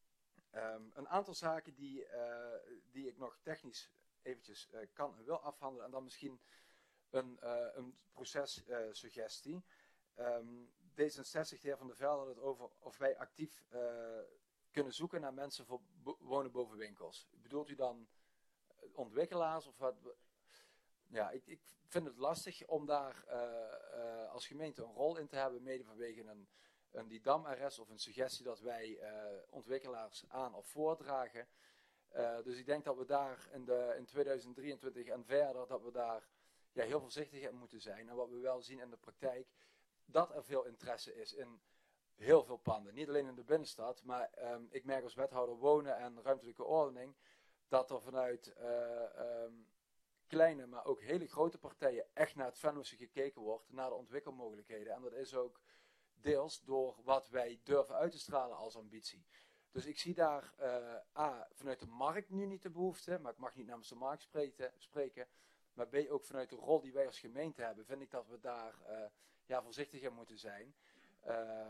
Um, een aantal zaken die, uh, die ik nog technisch eventjes uh, kan en wil afhandelen en dan misschien een, uh, een processuggestie. Uh, um, D zesenzestig, de heer Van der Velde had het over of wij actief uh, kunnen zoeken naar mensen voor wonen boven winkels. Bedoelt u dan ontwikkelaars of wat? Ja, ik, ik vind het lastig om daar uh, uh, als gemeente een rol in te hebben, mede vanwege een, een Didam-R S of een suggestie dat wij uh, ontwikkelaars aan of voordragen. Uh, dus ik denk dat we daar in, de, in tweeduizend drieëntwintig en verder, dat we daar ja, heel voorzichtig in moeten zijn. En wat we wel zien in de praktijk, dat er veel interesse is in heel veel panden. Niet alleen in de binnenstad, maar um, ik merk als wethouder wonen en ruimtelijke ordening, dat er vanuit uh, um, kleine, maar ook hele grote partijen echt naar het Venlose gekeken wordt, naar de ontwikkelmogelijkheden. En dat is ook deels door wat wij durven uit te stralen als ambitie. Dus ik zie daar uh, A, vanuit de markt nu niet de behoefte, maar ik mag niet namens de markt spreken, spreken, maar B, ook vanuit de rol die wij als gemeente hebben, vind ik dat we daar uh, ja, voorzichtig in moeten zijn. Uh,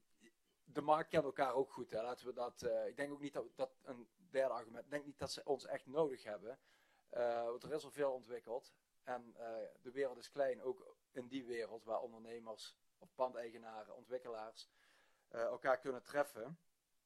de markt kent elkaar ook goed, hè. Laten we dat, uh, ik denk ook niet dat, dat een derde argument, ik denk niet dat ze ons echt nodig hebben, uh, want er is al veel ontwikkeld en uh, de wereld is klein, ook in die wereld waar ondernemers of pandeigenaren, ontwikkelaars uh, elkaar kunnen treffen.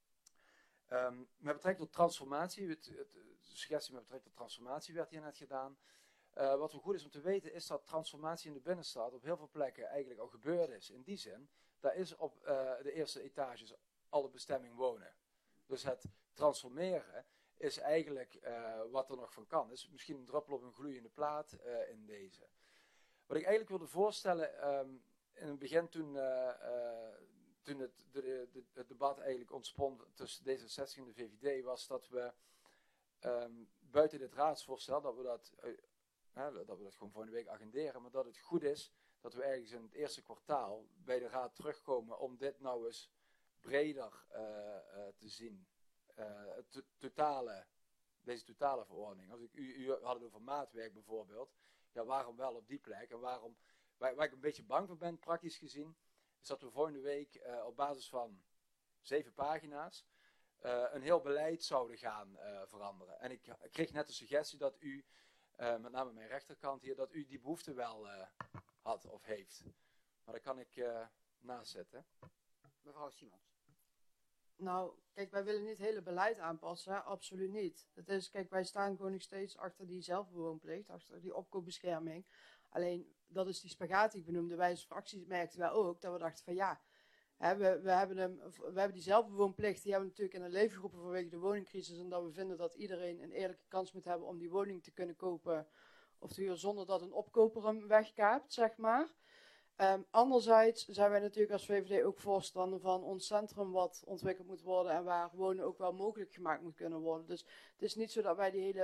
Um, met betrekking tot transformatie, het, het, de suggestie met betrekking tot transformatie werd hier net gedaan. Uh, wat wel goed is om te weten is dat transformatie in de binnenstad op heel veel plekken eigenlijk al gebeurd is. In die zin, daar is op uh, de eerste etages alle bestemming wonen. Dus het transformeren is eigenlijk uh, wat er nog van kan. Is misschien een druppel op een gloeiende plaat uh, in deze. Wat ik eigenlijk wilde voorstellen, um, in het begin toen... Uh, uh, Toen het, de, de, het debat eigenlijk ontspon tussen D zesenzestig en de V V D, was dat we um, buiten dit raadsvoorstel, dat we dat, uh, uh, dat we dat gewoon volgende week agenderen, maar dat het goed is dat we ergens in het eerste kwartaal bij de raad terugkomen om dit nou eens breder uh, uh, te zien. Uh, het totale, deze totale verordening. Als ik, u, u had het over maatwerk bijvoorbeeld, ja, waarom wel op die plek en waarom, waar, waar ik een beetje bang voor ben, praktisch gezien, is dat we volgende week uh, op basis van zeven pagina's uh, een heel beleid zouden gaan uh, veranderen. En ik, ik kreeg net de suggestie dat u, uh, met name mijn rechterkant hier, dat u die behoefte wel uh, had of heeft. Maar daar kan ik uh, naast zetten. Mevrouw Simons. Nou, kijk, wij willen niet het hele beleid aanpassen, hè? Absoluut niet. Het is, kijk, wij staan gewoon nog steeds achter die zelfbewoonplicht, achter die opkoopbescherming. Alleen, dat is die spagaat die ik benoemde. Wij als fractie merkten wij ook dat we dachten van ja, hè, we, we, hebben hem, we hebben die zelfbewoonplicht, die hebben we natuurlijk in een leven geroepen vanwege de woningcrisis. En dat we vinden dat iedereen een eerlijke kans moet hebben om die woning te kunnen kopen of te huren zonder dat een opkoper hem wegkaapt, zeg maar. Um, anderzijds zijn wij natuurlijk als V V D ook voorstander van ons centrum wat ontwikkeld moet worden en waar wonen ook wel mogelijk gemaakt moet kunnen worden. Dus het is niet zo dat wij die hele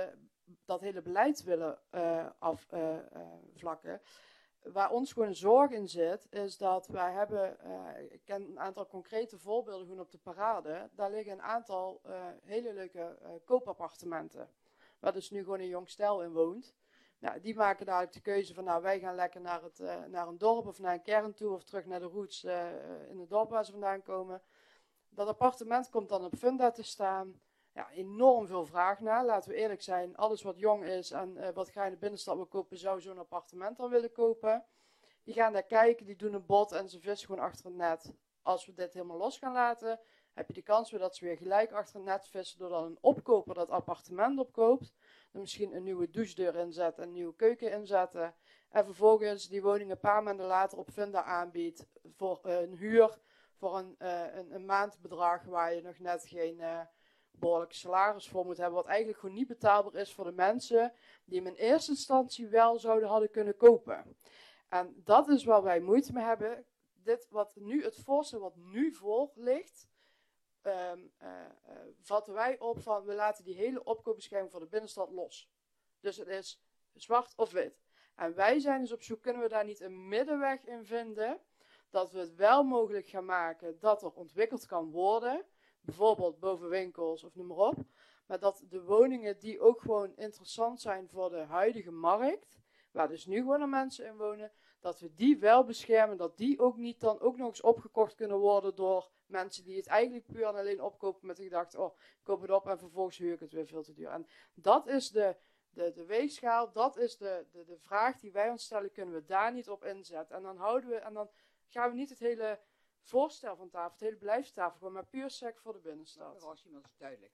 dat hele beleid willen uh, afvlakken. Uh, uh, Waar ons gewoon zorg in zit, is dat wij hebben, uh, ik ken een aantal concrete voorbeelden gewoon op de parade. Daar liggen een aantal uh, hele leuke uh, koopappartementen, waar dus nu gewoon een jong stel in woont. Nou, die maken dadelijk de keuze van, nou, wij gaan lekker naar, het, uh, naar een dorp of naar een kern toe, of terug naar de roots uh, in het dorp waar ze vandaan komen. Dat appartement komt dan op Funda te staan. Ja, enorm veel vraag naar. Laten we eerlijk zijn, alles wat jong is en uh, wat ga je in de binnenstad wil kopen, zou zo'n appartement dan willen kopen. Die gaan daar kijken, die doen een bod en ze vissen gewoon achter het net. Als we dit helemaal los gaan laten, heb je de kans weer dat ze weer gelijk achter het net vissen, doordat een opkoper dat appartement opkoopt. Dan misschien een nieuwe douchedeur inzetten, een nieuwe keuken inzetten. En vervolgens die woning een paar maanden later op Funda aanbiedt voor uh, een huur, voor een, uh, een, een maandbedrag waar je nog net geen uh, behoorlijk salaris voor moet hebben. Wat eigenlijk gewoon niet betaalbaar is voor de mensen die hem in eerste instantie wel zouden hadden kunnen kopen. En dat is waar wij moeite mee hebben. Dit wat nu, het voorstel wat nu voor ligt, um, uh, uh, vatten wij op van we laten die hele opkoopbescherming voor de binnenstad los. Dus het is zwart of wit. En wij zijn dus op zoek, kunnen we daar niet een middenweg in vinden, dat we het wel mogelijk gaan maken dat er ontwikkeld kan worden, bijvoorbeeld bovenwinkels of noem maar op, maar dat de woningen die ook gewoon interessant zijn voor de huidige markt, waar dus nu gewoon er mensen in wonen, dat we die wel beschermen, dat die ook niet dan ook nog eens opgekocht kunnen worden door mensen die het eigenlijk puur en alleen opkopen met de gedachte, oh, ik koop het op en vervolgens huur ik het weer veel te duur. En dat is de, de, de weegschaal, dat is de, de, de vraag die wij ons stellen, kunnen we daar niet op inzetten. En dan houden we, en dan gaan we niet het hele voorstel van tafel, het hele beleidstafel, gewoon maar puur sec voor de binnenstad. Mevrouw Simons, duidelijk.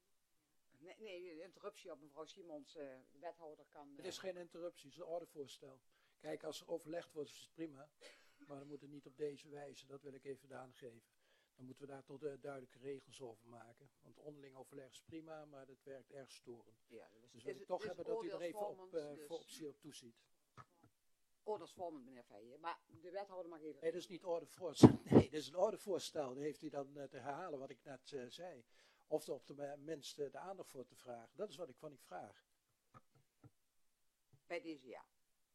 Nee, nee, interruptie op mevrouw Simons, uh, de wethouder kan... Uh... Het is geen interruptie, het is een ordevoorstel. Kijk, als er overlegd wordt, is het prima. Maar dan moet het niet op deze wijze, dat wil ik even aangeven. Dan moeten we daar tot uh, duidelijke regels over maken. Want onderling overleg is prima, maar dat werkt erg storend. Ja, dus dus we willen toch hebben dat u er even op, uh, dus... voor optie op toeziet. Ordesvormend, meneer Feijen, maar de wethouder mag even... Nee, dat is niet ordevoorstel. Nee, dat is een ordevoorstel. Dan heeft hij dan uh, te herhalen wat ik net uh, zei. Of er op de minst uh, de aandacht voor te vragen. Dat is wat ik van ik vraag. Bij deze ja.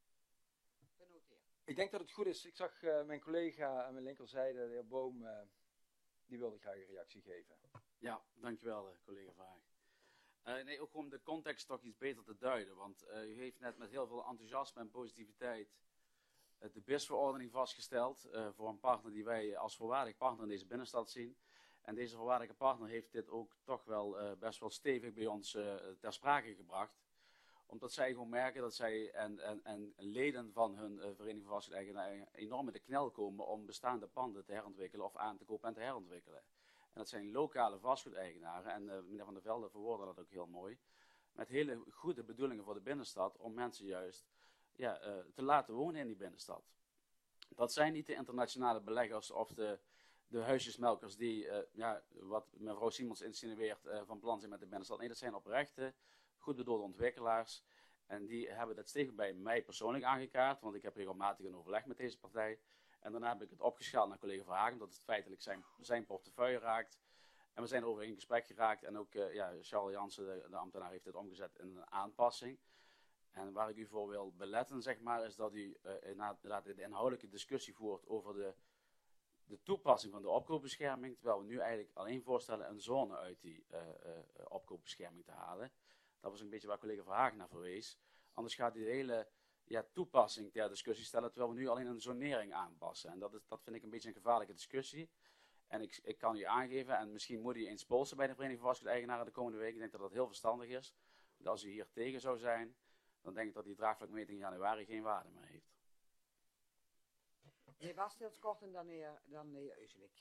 Ik denk dat het goed is. Ik zag uh, mijn collega aan mijn linkerzijde, de heer Boom, uh, die wilde graag een reactie geven. Ja, dankjewel uh, collega Vraag. Uh, nee, ook om de context toch iets beter te duiden. Want uh, u heeft net met heel veel enthousiasme en positiviteit uh, de B I S-verordening vastgesteld uh, voor een partner die wij als voorwaardig partner in deze binnenstad zien. En deze voorwaardige partner heeft dit ook toch wel uh, best wel stevig bij ons uh, ter sprake gebracht. Omdat zij gewoon merken dat zij en, en, en leden van hun uh, vereniging van vastgoedeigenaren enorm in de knel komen om bestaande panden te herontwikkelen of aan te kopen en te herontwikkelen. En dat zijn lokale vastgoedeigenaren en uh, meneer Van der Velde verwoordde dat ook heel mooi. Met hele goede bedoelingen voor de binnenstad om mensen juist ja, uh, te laten wonen in die binnenstad. Dat zijn niet de internationale beleggers of de, de huisjesmelkers die, uh, ja, wat mevrouw Simons insinueert, uh, van plan zijn met de binnenstad. Nee, dat zijn oprechte, goed bedoelde ontwikkelaars. En die hebben dat stevig bij mij persoonlijk aangekaart, want ik heb regelmatig een overleg met deze partij. En daarna heb ik het opgeschaald naar collega Verhagen, dat het feitelijk zijn, zijn portefeuille raakt. En we zijn erover in gesprek geraakt en ook uh, ja, Charles Jansen, de, de ambtenaar, heeft dit omgezet in een aanpassing. En waar ik u voor wil beletten, zeg maar, is dat u uh, inderdaad de inhoudelijke discussie voert over de, de toepassing van de opkoopbescherming, terwijl we nu eigenlijk alleen voorstellen een zone uit die uh, uh, opkoopbescherming te halen. Dat was een beetje waar collega Verhagen naar verwees. Anders gaat die hele ja, toepassing ter discussie stellen, terwijl we nu alleen een zonering aanpassen. En dat, is, dat vind ik een beetje een gevaarlijke discussie. En ik, ik kan u aangeven, en misschien moet u eens polsen bij de Vereniging van Vastgoedeigenaren de komende week. Ik denk dat dat heel verstandig is. Want als u hier tegen zou zijn, dan denk ik dat die draagvlakmeting in januari geen waarde meer heeft. Meneer Basteels kort en dan meneer, dan meneer Euselik.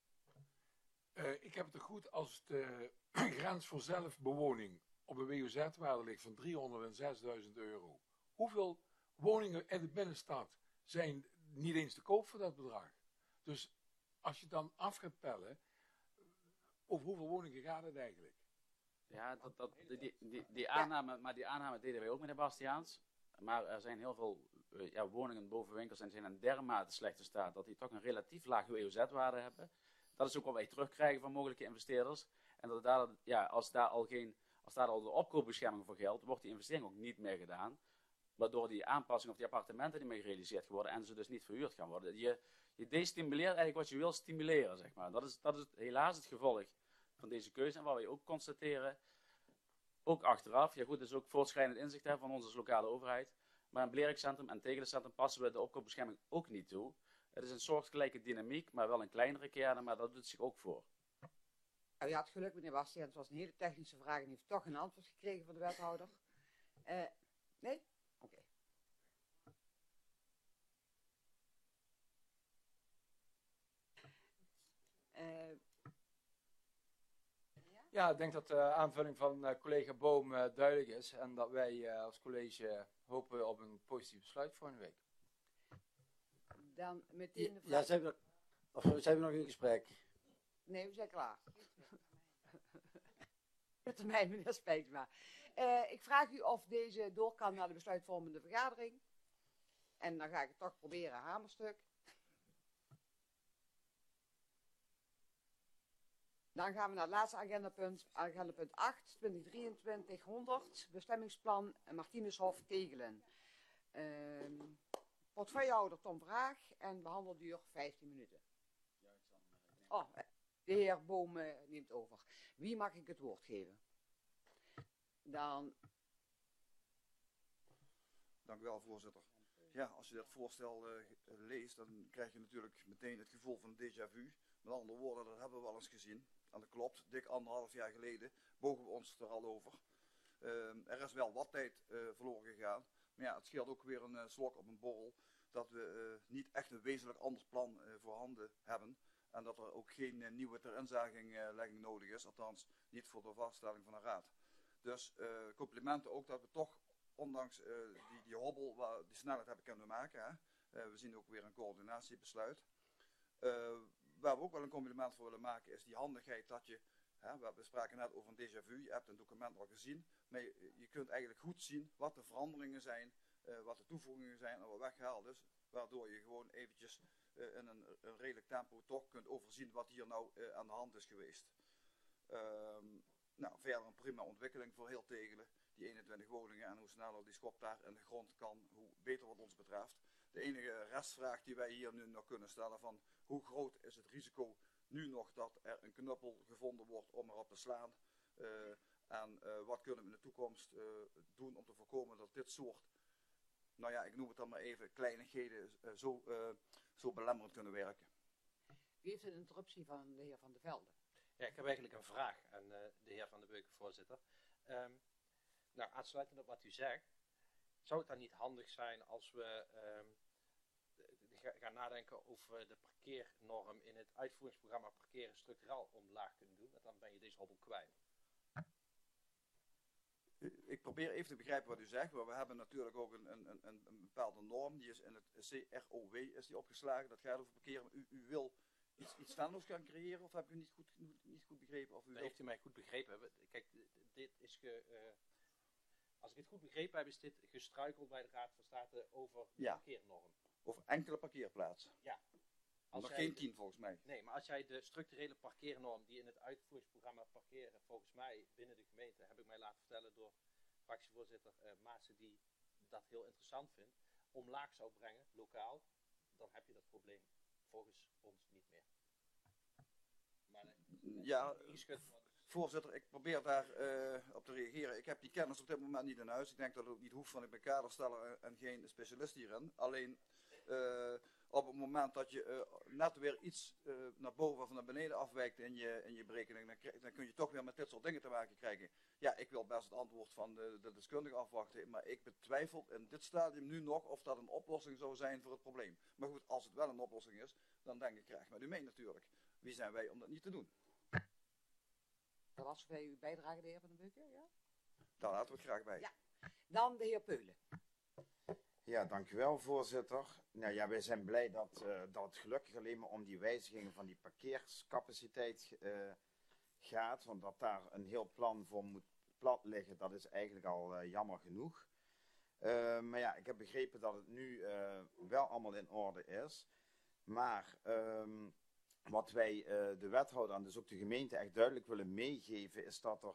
Uh, ik heb het er goed als de grens voor zelfbewoning op een W O Z-waarde ligt van driehonderdzesduizend euro. Hoeveel woningen in de binnenstad zijn niet eens te koop voor dat bedrag? Dus als je dan af gaat tellen, over hoeveel woningen gaat het eigenlijk? Ja, dat, dat, die, die, die aanname, maar die aanname deden wij ook, meneer Bastiaans. Maar er zijn heel veel uh, ja, woningen boven winkels en zijn in dermate slechte staat dat die toch een relatief laag W O Z-waarde hebben. Dat is ook wat wij terugkrijgen van mogelijke investeerders. En dat daar, ja, als daar al geen als daar al de opkoopbescherming voor geldt, wordt die investering ook niet meer gedaan. Waardoor die aanpassing of die appartementen niet meer gerealiseerd worden en ze dus niet verhuurd gaan worden. Je, je destimuleert eigenlijk wat je wil stimuleren, zeg maar. Dat is, dat is helaas het gevolg van deze keuze. En waar we ook constateren, ook achteraf, ja goed, dat is ook voortschrijdend inzicht hè, van ons als lokale overheid. Maar in Blerekcentrum en Tegelencentrum passen we de opkoopbescherming ook niet toe. Het is een soortgelijke dynamiek, maar wel een kleinere kern, maar dat doet zich ook voor. Nou, je had geluk, meneer Bastiaan. Het was een hele technische vraag en u heeft toch een antwoord gekregen van de wethouder. Uh, nee? Oké. Okay. Uh, Ja, ik denk dat de aanvulling van uh, collega Boom uh, duidelijk is en dat wij uh, als college hopen op een positief besluit volgende week. Dan meteen de vraag. Ja, zijn we, nog, of zijn we nog in gesprek? Nee, we zijn klaar. Met termijn, meneer Spijksma. Uh, ik vraag u of deze door kan naar de besluitvormende vergadering. En dan ga ik het toch proberen, hamerstuk. Dan gaan we naar het laatste agendapunt, agendapunt acht, twintig drieëntwintig honderd, bestemmingsplan Martinushof Tegelen. Uh, portefeuillehouder Tom Vraag en behandelduur vijftien minuten. Oh, de heer Boom uh, neemt over. Wie mag ik het woord geven? Dan... Dank u wel, voorzitter. Ja, als je dat voorstel uh, leest, dan krijg je natuurlijk meteen het gevoel van een déjà vu. Met andere woorden, dat hebben we wel eens gezien. En dat klopt, dik anderhalf jaar geleden bogen we ons er al over. Uh, er is wel wat tijd uh, verloren gegaan. Maar ja, het scheelt ook weer een uh, slok op een borrel. Dat we uh, niet echt een wezenlijk anders plan uh, voorhanden hebben. En dat er ook geen uh, nieuwe terinzaginglegging uh, nodig is. Althans, niet voor de vaststelling van een raad. Dus uh, complimenten ook dat we toch, ondanks uh, die, die hobbel, waar, die snelheid hebben kunnen maken. Hè. Uh, we zien ook weer een coördinatiebesluit. Uh, Waar we ook wel een compliment voor willen maken is die handigheid dat je, hè, we spraken net over een déjà vu, je hebt een document al gezien, maar je, je kunt eigenlijk goed zien wat de veranderingen zijn, uh, wat de toevoegingen zijn en wat weggehaald is, waardoor je gewoon eventjes uh, in een, een redelijk tempo toch kunt overzien wat hier nou uh, aan de hand is geweest. Um, nou, verder een prima ontwikkeling voor heel Tegelen, die eenentwintig woningen en hoe sneller die schop daar in de grond kan, hoe beter wat ons betreft. De enige restvraag die wij hier nu nog kunnen stellen van hoe groot is het risico nu nog dat er een knuppel gevonden wordt om erop te slaan. Uh, en uh, wat kunnen we in de toekomst uh, doen om te voorkomen dat dit soort, nou ja, ik noem het dan maar even, kleinigheden uh, zo, uh, zo belemmerend kunnen werken. U heeft een interruptie van de heer Van der Velde. Ja, ik heb eigenlijk een vraag aan uh, de heer Van der Beuken, voorzitter. Um, nou, aansluitend op wat u zegt, zou het dan niet handig zijn als we um, gaan nadenken over de parkeernorm in het uitvoeringsprogramma parkeren structureel omlaag kunnen doen, want dan ben je deze hobbel kwijt. Ik probeer even te begrijpen wat u zegt, maar we hebben natuurlijk ook een, een, een, een bepaalde norm, die is in het C R O W is die opgeslagen, dat gaat over parkeren. U, u wil iets, iets standaards gaan creëren, of heb ik u niet goed, niet goed begrepen? Of u wilt... Heeft u mij goed begrepen? Kijk, dit is ge... Uh, als ik het goed begrepen heb, is dit gestruikeld bij de Raad van State over de ja. parkeernorm. Over enkele parkeerplaatsen. Ja. Als Nog geen tien volgens mij. Nee, maar als jij de structurele parkeernorm die in het uitvoeringsprogramma parkeren, volgens mij binnen de gemeente, heb ik mij laten vertellen door fractievoorzitter uh, Maassen, die dat heel interessant vindt, omlaag zou brengen, lokaal, dan heb je dat probleem volgens ons niet meer. Maar nee, ja, voorzitter, ik probeer daar uh, op te reageren. Ik heb die kennis op dit moment niet in huis. Ik denk dat het ook niet hoeft, want ik ben kadersteller en geen specialist hierin. Alleen uh, op het moment dat je uh, net weer iets uh, naar boven of naar beneden afwijkt in je, in je berekening, dan, krijg, dan kun je toch weer met dit soort dingen te maken krijgen. Ja, ik wil best het antwoord van de, de deskundige afwachten, maar ik betwijfel in dit stadium nu nog of dat een oplossing zou zijn voor het probleem. Maar goed, als het wel een oplossing is, dan denk ik graag met u mee natuurlijk. Wie zijn wij om dat niet te doen? Dat was bij uw bijdrage, de heer Van den Beuken, ja? Daar laten we het graag bij. Ja. Dan de heer Peulen. Ja, dank u wel, voorzitter. Nou ja, wij zijn blij dat, uh, dat het gelukkig alleen maar om die wijzigingen van die parkeerscapaciteit uh, gaat. Want dat daar een heel plan voor moet plat liggen, dat is eigenlijk al uh, jammer genoeg. Uh, maar ja, ik heb begrepen dat het nu uh, wel allemaal in orde is. Maar um, wat wij uh, de wethouder en dus ook de gemeente echt duidelijk willen meegeven, is dat er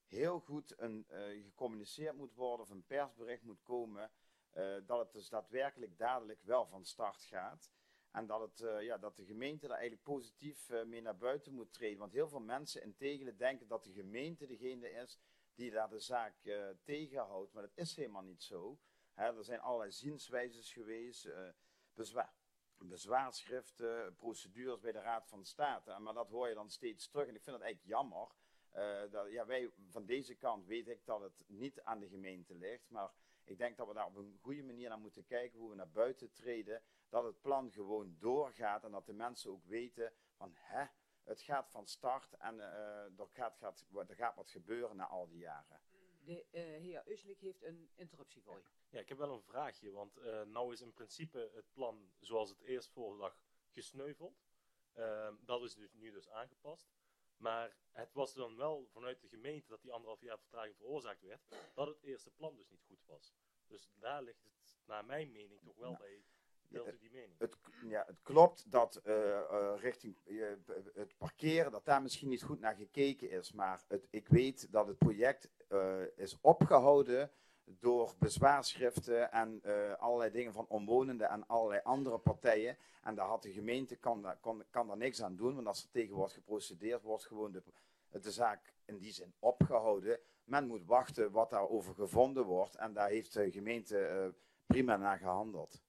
heel goed een, uh, gecommuniceerd moet worden of een persbericht moet komen, uh, dat het dus daadwerkelijk dadelijk wel van start gaat. En dat, het, uh, ja, dat de gemeente daar eigenlijk positief uh, mee naar buiten moet treden. Want heel veel mensen in Tegelen denken dat de gemeente degene is die daar de zaak uh, tegenhoudt. Maar dat is helemaal niet zo. Hè, er zijn allerlei zienswijzes geweest, uh, bezwaar, bezwaarschriften, procedures bij de Raad van State. Maar dat hoor je dan steeds terug. En ik vind het eigenlijk jammer. Uh, dat, ja, wij van deze kant weet ik dat het niet aan de gemeente ligt. Maar ik denk dat we daar op een goede manier naar moeten kijken hoe we naar buiten treden. Dat het plan gewoon doorgaat en dat de mensen ook weten van hè, het gaat van start en uh, er, gaat, gaat, er gaat wat gebeuren na al die jaren. De uh, heer Uslik heeft een interruptie voor je. Ja, ik heb wel een vraagje, want uh, nou is in principe het plan zoals het eerst voorlag gesneuveld. Uh, dat is dus nu dus aangepast. Maar het was dan wel vanuit de gemeente dat die anderhalf jaar vertraging veroorzaakt werd, dat het eerste plan dus niet goed was. Dus daar ligt het, naar mijn mening, toch wel nou, bij. Deelt u die mening? Het, ja, het klopt dat uh, uh, richting uh, het parkeren, dat daar misschien niet goed naar gekeken is. Maar het, ik weet dat het project uh, is opgehouden door bezwaarschriften en uh, allerlei dingen van omwonenden en allerlei andere partijen. En daar had de gemeente, kan, daar, kan, kan daar niks aan doen, want als er tegen wordt geprocedeerd, wordt gewoon de, de zaak in die zin opgehouden. Men moet wachten wat daarover gevonden wordt en daar heeft de gemeente uh, prima naar gehandeld.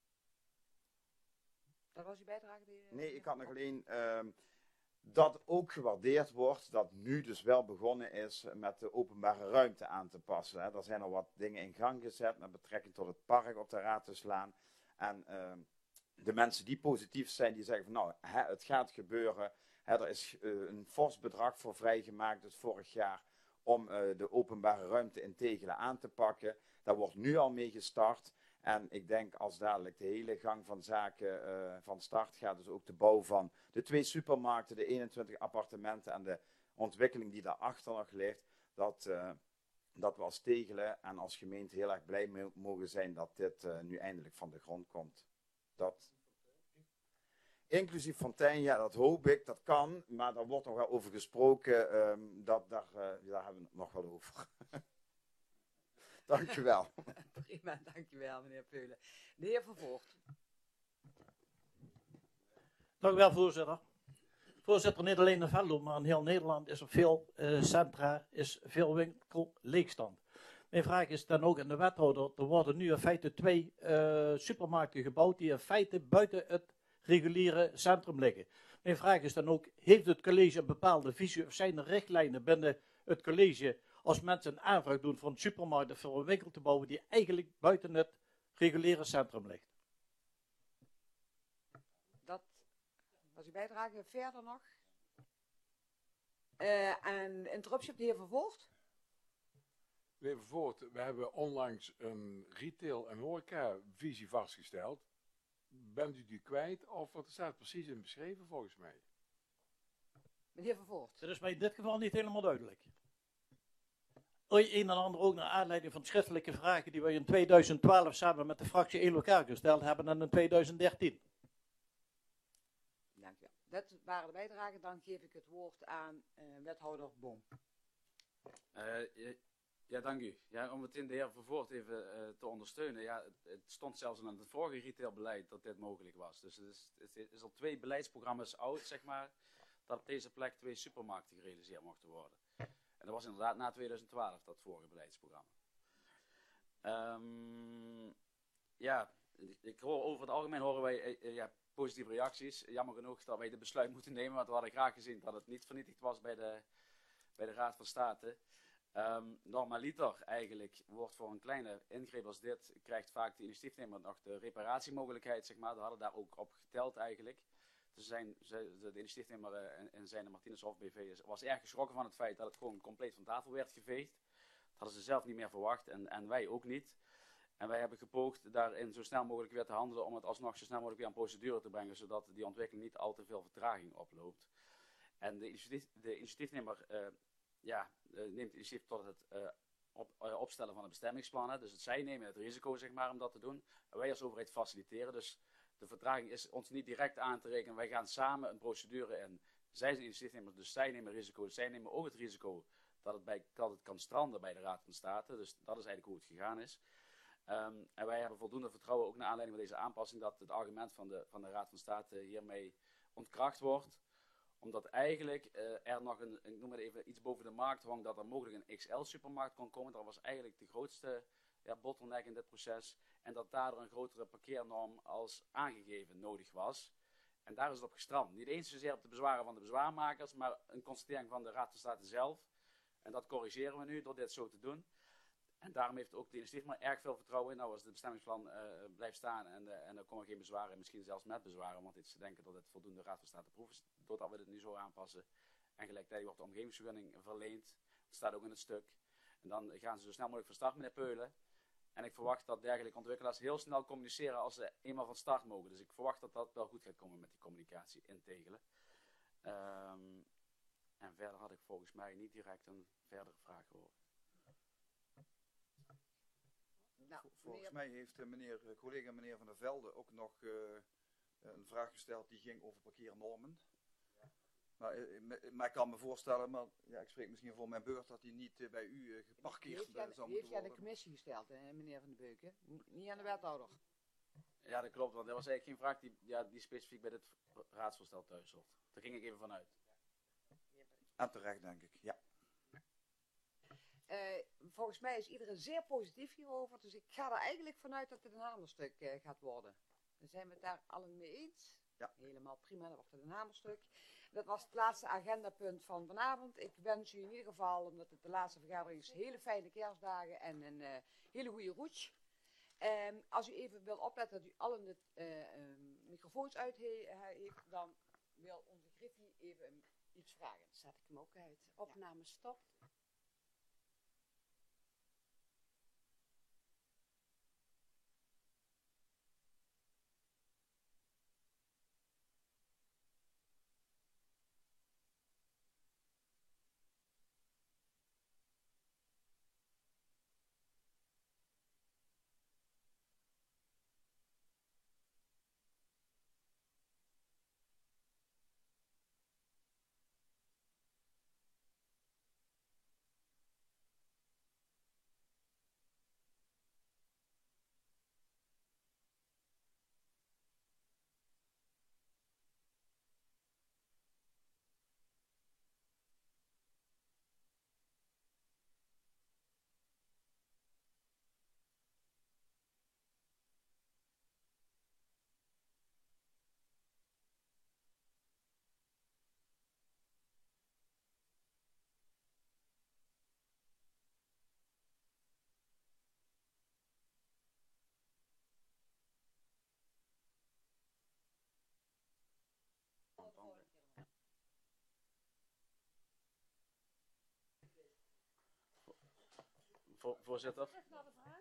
Dat was uw bijdrage? Die, uh, nee, ik had nog alleen uh, dat ook gewaardeerd wordt dat nu dus wel begonnen is met de openbare ruimte aan te passen. Hè. Er zijn al wat dingen in gang gezet met betrekking tot het park op de Raadhuislaan. En uh, de mensen die positief zijn, die zeggen van nou, hè, het gaat gebeuren. Hè, er is uh, een fors bedrag voor vrijgemaakt, dus vorig jaar, om uh, de openbare ruimte in Tegelen aan te pakken. Daar wordt nu al mee gestart. En ik denk als dadelijk de hele gang van zaken uh, van start gaat, dus ook de bouw van de twee supermarkten, de eenentwintig appartementen en de ontwikkeling die daarachter nog ligt, dat, uh, dat we als Tegelen en als gemeente heel erg blij mee mogen zijn dat dit uh, nu eindelijk van de grond komt. Dat, inclusief fontein, ja, dat hoop ik, dat kan, maar daar wordt nog wel over gesproken, um, dat, daar, uh, daar hebben we het nog wel over. Dank u wel. Prima, dank u wel, meneer Peulen. De heer Van Voort. Dank u wel, voorzitter. Voorzitter, niet alleen in Venlo, maar in heel Nederland is er veel uh, centra, is veel winkel leegstand. Mijn vraag is dan ook aan de wethouder, er worden nu in feite twee uh, supermarkten gebouwd die in feite buiten het reguliere centrum liggen. Mijn vraag is dan ook, heeft het college een bepaalde visie of zijn er richtlijnen binnen het college als mensen een aanvraag doen voor een supermarkt of voor een winkel te bouwen die eigenlijk buiten het reguliere centrum ligt? Dat was uw bijdrage. Verder nog? Uh, en interruptie op de heer Van Voort. De heer Van Voort, we hebben onlangs een retail- en horeca-visie vastgesteld. Bent u die kwijt of wat staat precies in beschreven volgens mij? Meneer Van Voort. Dat is mij in dit geval niet helemaal duidelijk. Een en ander ook naar aanleiding van schriftelijke vragen die wij in tweeduizend twaalf samen met de fractie in elkaar gesteld hebben en in tweeduizend dertien. Dank u wel. Dat waren de bijdragen. Dan geef ik het woord aan uh, wethouder Boom. Uh, ja, ja, dank u. Ja, om het in de heer Van Voort even uh, te ondersteunen. Ja, het, het stond zelfs in het vorige retailbeleid dat dit mogelijk was. Dus het is, het is al twee beleidsprogramma's oud, zeg maar, dat op deze plek twee supermarkten gerealiseerd mochten worden. En dat was inderdaad na tweeduizend twaalf, dat vorige beleidsprogramma. Um, ja, ik hoor, over het algemeen horen wij uh, ja, positieve reacties. Jammer genoeg dat wij de besluit moeten nemen, want we hadden graag gezien dat het niet vernietigd was bij de, bij de Raad van State. Um, normaliter eigenlijk wordt voor een kleine ingreep als dit, krijgt vaak de initiatiefnemer nog de reparatiemogelijkheid, zeg maar. We hadden daar ook op geteld eigenlijk. Dus zijn, de initiatiefnemer en, en zijn de Martinez Hof B V was erg geschrokken van het feit dat het gewoon compleet van tafel werd geveegd. Dat hadden ze zelf niet meer verwacht en, en wij ook niet. En wij hebben gepoogd daarin zo snel mogelijk weer te handelen om het alsnog zo snel mogelijk weer aan procedure te brengen, zodat die ontwikkeling niet al te veel vertraging oploopt. En de, initiatief, de initiatiefnemer uh, ja, uh, neemt initiatief tot het uh, op, uh, opstellen van de bestemmingsplannen. Dus het, zij nemen het risico, zeg maar, om dat te doen. En wij als overheid faciliteren. Dus de vertraging is ons niet direct aan te rekenen. Wij gaan samen een procedure in. Zij zijn initiatiefnemers, dus zij nemen risico. Zij nemen ook het risico dat het, bij, dat het kan stranden bij de Raad van State. Dus dat is eigenlijk hoe het gegaan is. Um, en wij hebben voldoende vertrouwen, ook naar aanleiding van deze aanpassing, dat het argument van de, van de Raad van State hiermee ontkracht wordt. Omdat eigenlijk uh, er nog een, ik noem het even, iets boven de markt hong, dat er mogelijk een X L-supermarkt kon komen. Dat was eigenlijk de grootste ja, bottleneck in dit proces. En dat daardoor een grotere parkeernorm als aangegeven nodig was. En daar is het op gestrand. Niet eens zozeer op de bezwaren van de bezwaarmakers, maar een constatering van de Raad van State zelf. En dat corrigeren we nu door dit zo te doen. En daarom heeft ook de initiatief erg veel vertrouwen in. Nou, als het bestemmingsplan uh, blijft staan en, uh, en er komen geen bezwaren, misschien zelfs met bezwaren, want ze denken dat het voldoende Raad van State proef is, doordat we dit nu zo aanpassen. En gelijktijdig wordt de omgevingsvergunning verleend. Dat staat ook in het stuk. En dan gaan ze zo snel mogelijk van start, meneer Peulen. En ik verwacht dat dergelijke ontwikkelaars heel snel communiceren als ze eenmaal van start mogen. Dus ik verwacht dat dat wel goed gaat komen met die communicatie integelen. Um, en verder had ik volgens mij niet direct een verdere vraag over. Nou, Volgens mij heeft uh, meneer, uh, collega meneer Van der Velde ook nog uh, een vraag gesteld die ging over parkeernormen. Ja. Maar, uh, maar ik kan me voorstellen, maar ja, ik spreek misschien voor mijn beurt, dat die niet uh, bij u uh, geparkeerd heeft uh, jij, zou heeft moeten jij de worden. commissie gesteld, hè, meneer Van den Beuken? N- niet aan de wethouder. Ja, dat klopt, want dat was eigenlijk geen vraag die, ja, die specifiek bij dit raadsvoorstel thuis hoort. Daar ging ik even vanuit. En terecht, denk ik, ja. Uh, volgens mij is iedereen zeer positief hierover, dus ik ga er eigenlijk vanuit dat het een hamerstuk uh, gaat worden. Dan zijn we het daar allen mee eens. Ja. Helemaal prima, dan wordt het een hamerstuk. Dat was het laatste agendapunt van vanavond. Ik wens u in ieder geval, omdat het de laatste vergadering is, hele fijne kerstdagen en een uh, hele goede roets. Um, als u even wil opletten dat u allen de uh, um, microfoons uit he heeft, dan wil onze Griffie even iets vragen. Zet ik hem ook uit. Opname stop. Vo voorzitter. Terug naar de vraag.